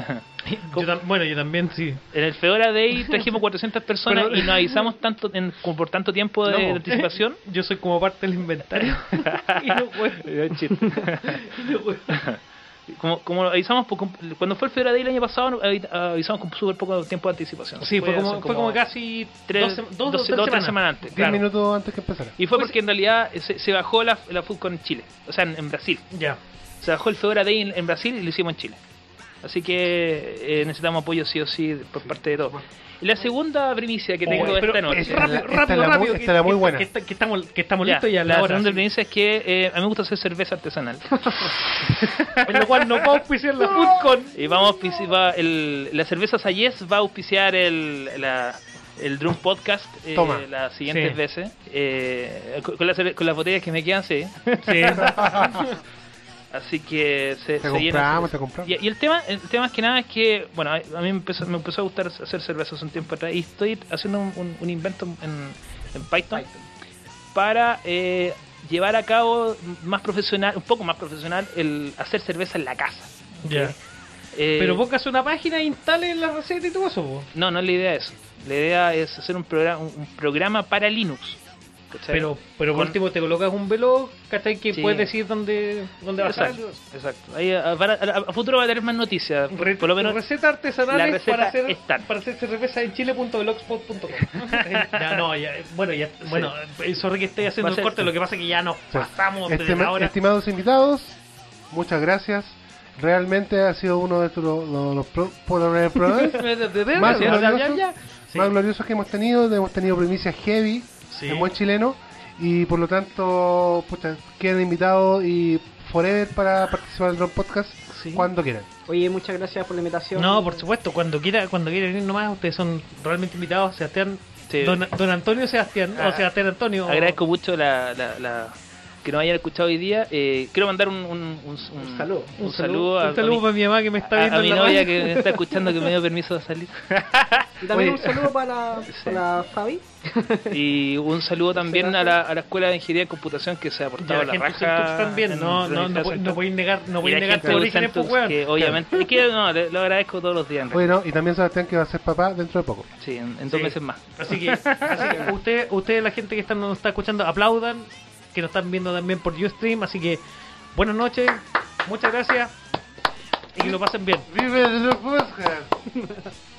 Speaker 1: Yo también, sí.
Speaker 5: En el Fedora Day trajimos 400 personas
Speaker 1: Pero-
Speaker 5: y nos avisamos por tanto tiempo de anticipación.
Speaker 1: Yo soy como parte del inventario. Y no puedo.
Speaker 5: Es chiste.
Speaker 1: Y no puedo.
Speaker 5: Como avisamos, cuando fue el Fedora Day el año pasado, avisamos con súper poco tiempo de anticipación.
Speaker 1: Sí, fue
Speaker 5: hace
Speaker 1: como casi
Speaker 5: tres semanas antes.
Speaker 4: 10
Speaker 5: claro.
Speaker 4: minutos antes que empezara.
Speaker 5: Y fue porque en realidad se bajó la Foodcon en Chile, o sea, en Brasil.
Speaker 1: Ya.
Speaker 5: Se bajó el Fedora Day en Brasil y lo hicimos en Chile. Así que necesitamos apoyo sí o sí por parte de todos. Y la segunda primicia que tengo
Speaker 1: Pero
Speaker 5: esta noche.
Speaker 1: es rápido,
Speaker 4: Esta es la muy- esta es la muy buena.
Speaker 1: Que estamos
Speaker 5: Ya,
Speaker 1: listos ya.
Speaker 5: la
Speaker 1: hora,
Speaker 5: segunda
Speaker 1: sí.
Speaker 5: primicia es que a mí me gusta hacer cerveza artesanal.
Speaker 1: En lo cual nos va a auspiciar la Foodcon.
Speaker 5: Y vamos a auspiciar, la cerveza Sayez va a auspiciar el Drum Podcast
Speaker 4: Toma.
Speaker 5: las siguientes
Speaker 1: Sí.
Speaker 5: veces. Con las botellas que me quedan, sí.
Speaker 1: Sí.
Speaker 5: Así que se
Speaker 4: Te
Speaker 5: llena.
Speaker 4: compramos, te compramos.
Speaker 5: Y el tema es que nada es que, bueno, a mí me empezó a gustar hacer cerveza hace un tiempo atrás y estoy haciendo un invento en Python para llevar a cabo un poco más profesional el hacer cerveza en la casa.
Speaker 1: Ya. Pero pongas una página, instale la receta y todo eso, po.
Speaker 5: No es la idea eso. La idea es hacer un programa para Linux. ¿cachai?
Speaker 1: Pero por
Speaker 5: Con-
Speaker 1: último te colocas un velo, ¿cachai? Que
Speaker 5: Sí.
Speaker 1: puedes decir dónde bajar.
Speaker 5: Exacto. Ahí, a futuro va a tener más noticias. Por lo menos
Speaker 1: recetas artesanales
Speaker 5: la receta
Speaker 1: para hacer
Speaker 5: está.
Speaker 1: cerveza en chile.blogspot.com. Bueno, sorry que estoy haciendo
Speaker 5: Va a
Speaker 1: el
Speaker 5: ser-
Speaker 1: corte, lo que pasa es que ya nos pasamos de la hora.
Speaker 4: Estimados invitados, muchas gracias. Realmente ha sido uno de los programas más gloriosos,
Speaker 1: Sí.
Speaker 4: más gloriosos que hemos tenido. Hemos tenido primicias heavy
Speaker 1: Sí.
Speaker 4: en buen chileno y por lo tanto quedan invitados y forever para participar del Drum Podcast
Speaker 1: Sí.
Speaker 4: cuando quieran.
Speaker 3: Oye, muchas gracias por la invitación.
Speaker 1: No, por supuesto, cuando quieran venir nomás, ustedes son realmente invitados. Sebastián,
Speaker 5: Sí.
Speaker 1: don Antonio Sebastián, o Sebastián Antonio.
Speaker 5: agradezco mucho que nos hayan escuchado hoy día. Quiero mandar un
Speaker 3: saludo.
Speaker 5: un saludo a
Speaker 1: para mi mamá que me está viendo
Speaker 5: a mi
Speaker 1: en la
Speaker 5: novia
Speaker 1: radio.
Speaker 5: que me está escuchando, que me dio permiso de salir.
Speaker 3: Y también
Speaker 4: Oye.
Speaker 3: un saludo para Fabi.
Speaker 5: Y un saludo también a la Escuela de Ingeniería de Computación que se ha
Speaker 1: Ya,
Speaker 5: aportado
Speaker 1: la
Speaker 5: la
Speaker 1: gente
Speaker 5: raja.
Speaker 1: también,
Speaker 5: en
Speaker 1: no
Speaker 5: Universidad
Speaker 1: podéis negar, no
Speaker 5: Y
Speaker 1: podéis
Speaker 5: la
Speaker 1: negar
Speaker 5: gente
Speaker 1: tu
Speaker 5: de
Speaker 1: origen,
Speaker 5: Centux,
Speaker 1: pues, weón.
Speaker 5: que obviamente es que no, lo agradezco todos los días en realidad.
Speaker 4: Bueno, y también Sebastián que va a ser papá dentro de poco.
Speaker 5: Sí, en 2
Speaker 1: Sí.
Speaker 5: meses más.
Speaker 1: Así que ustedes, la gente que nos está escuchando, aplaudan, que nos están viendo también por Ustream. Así que buenas noches, muchas gracias y que lo pasen bien.
Speaker 4: ¡Vive el podcast!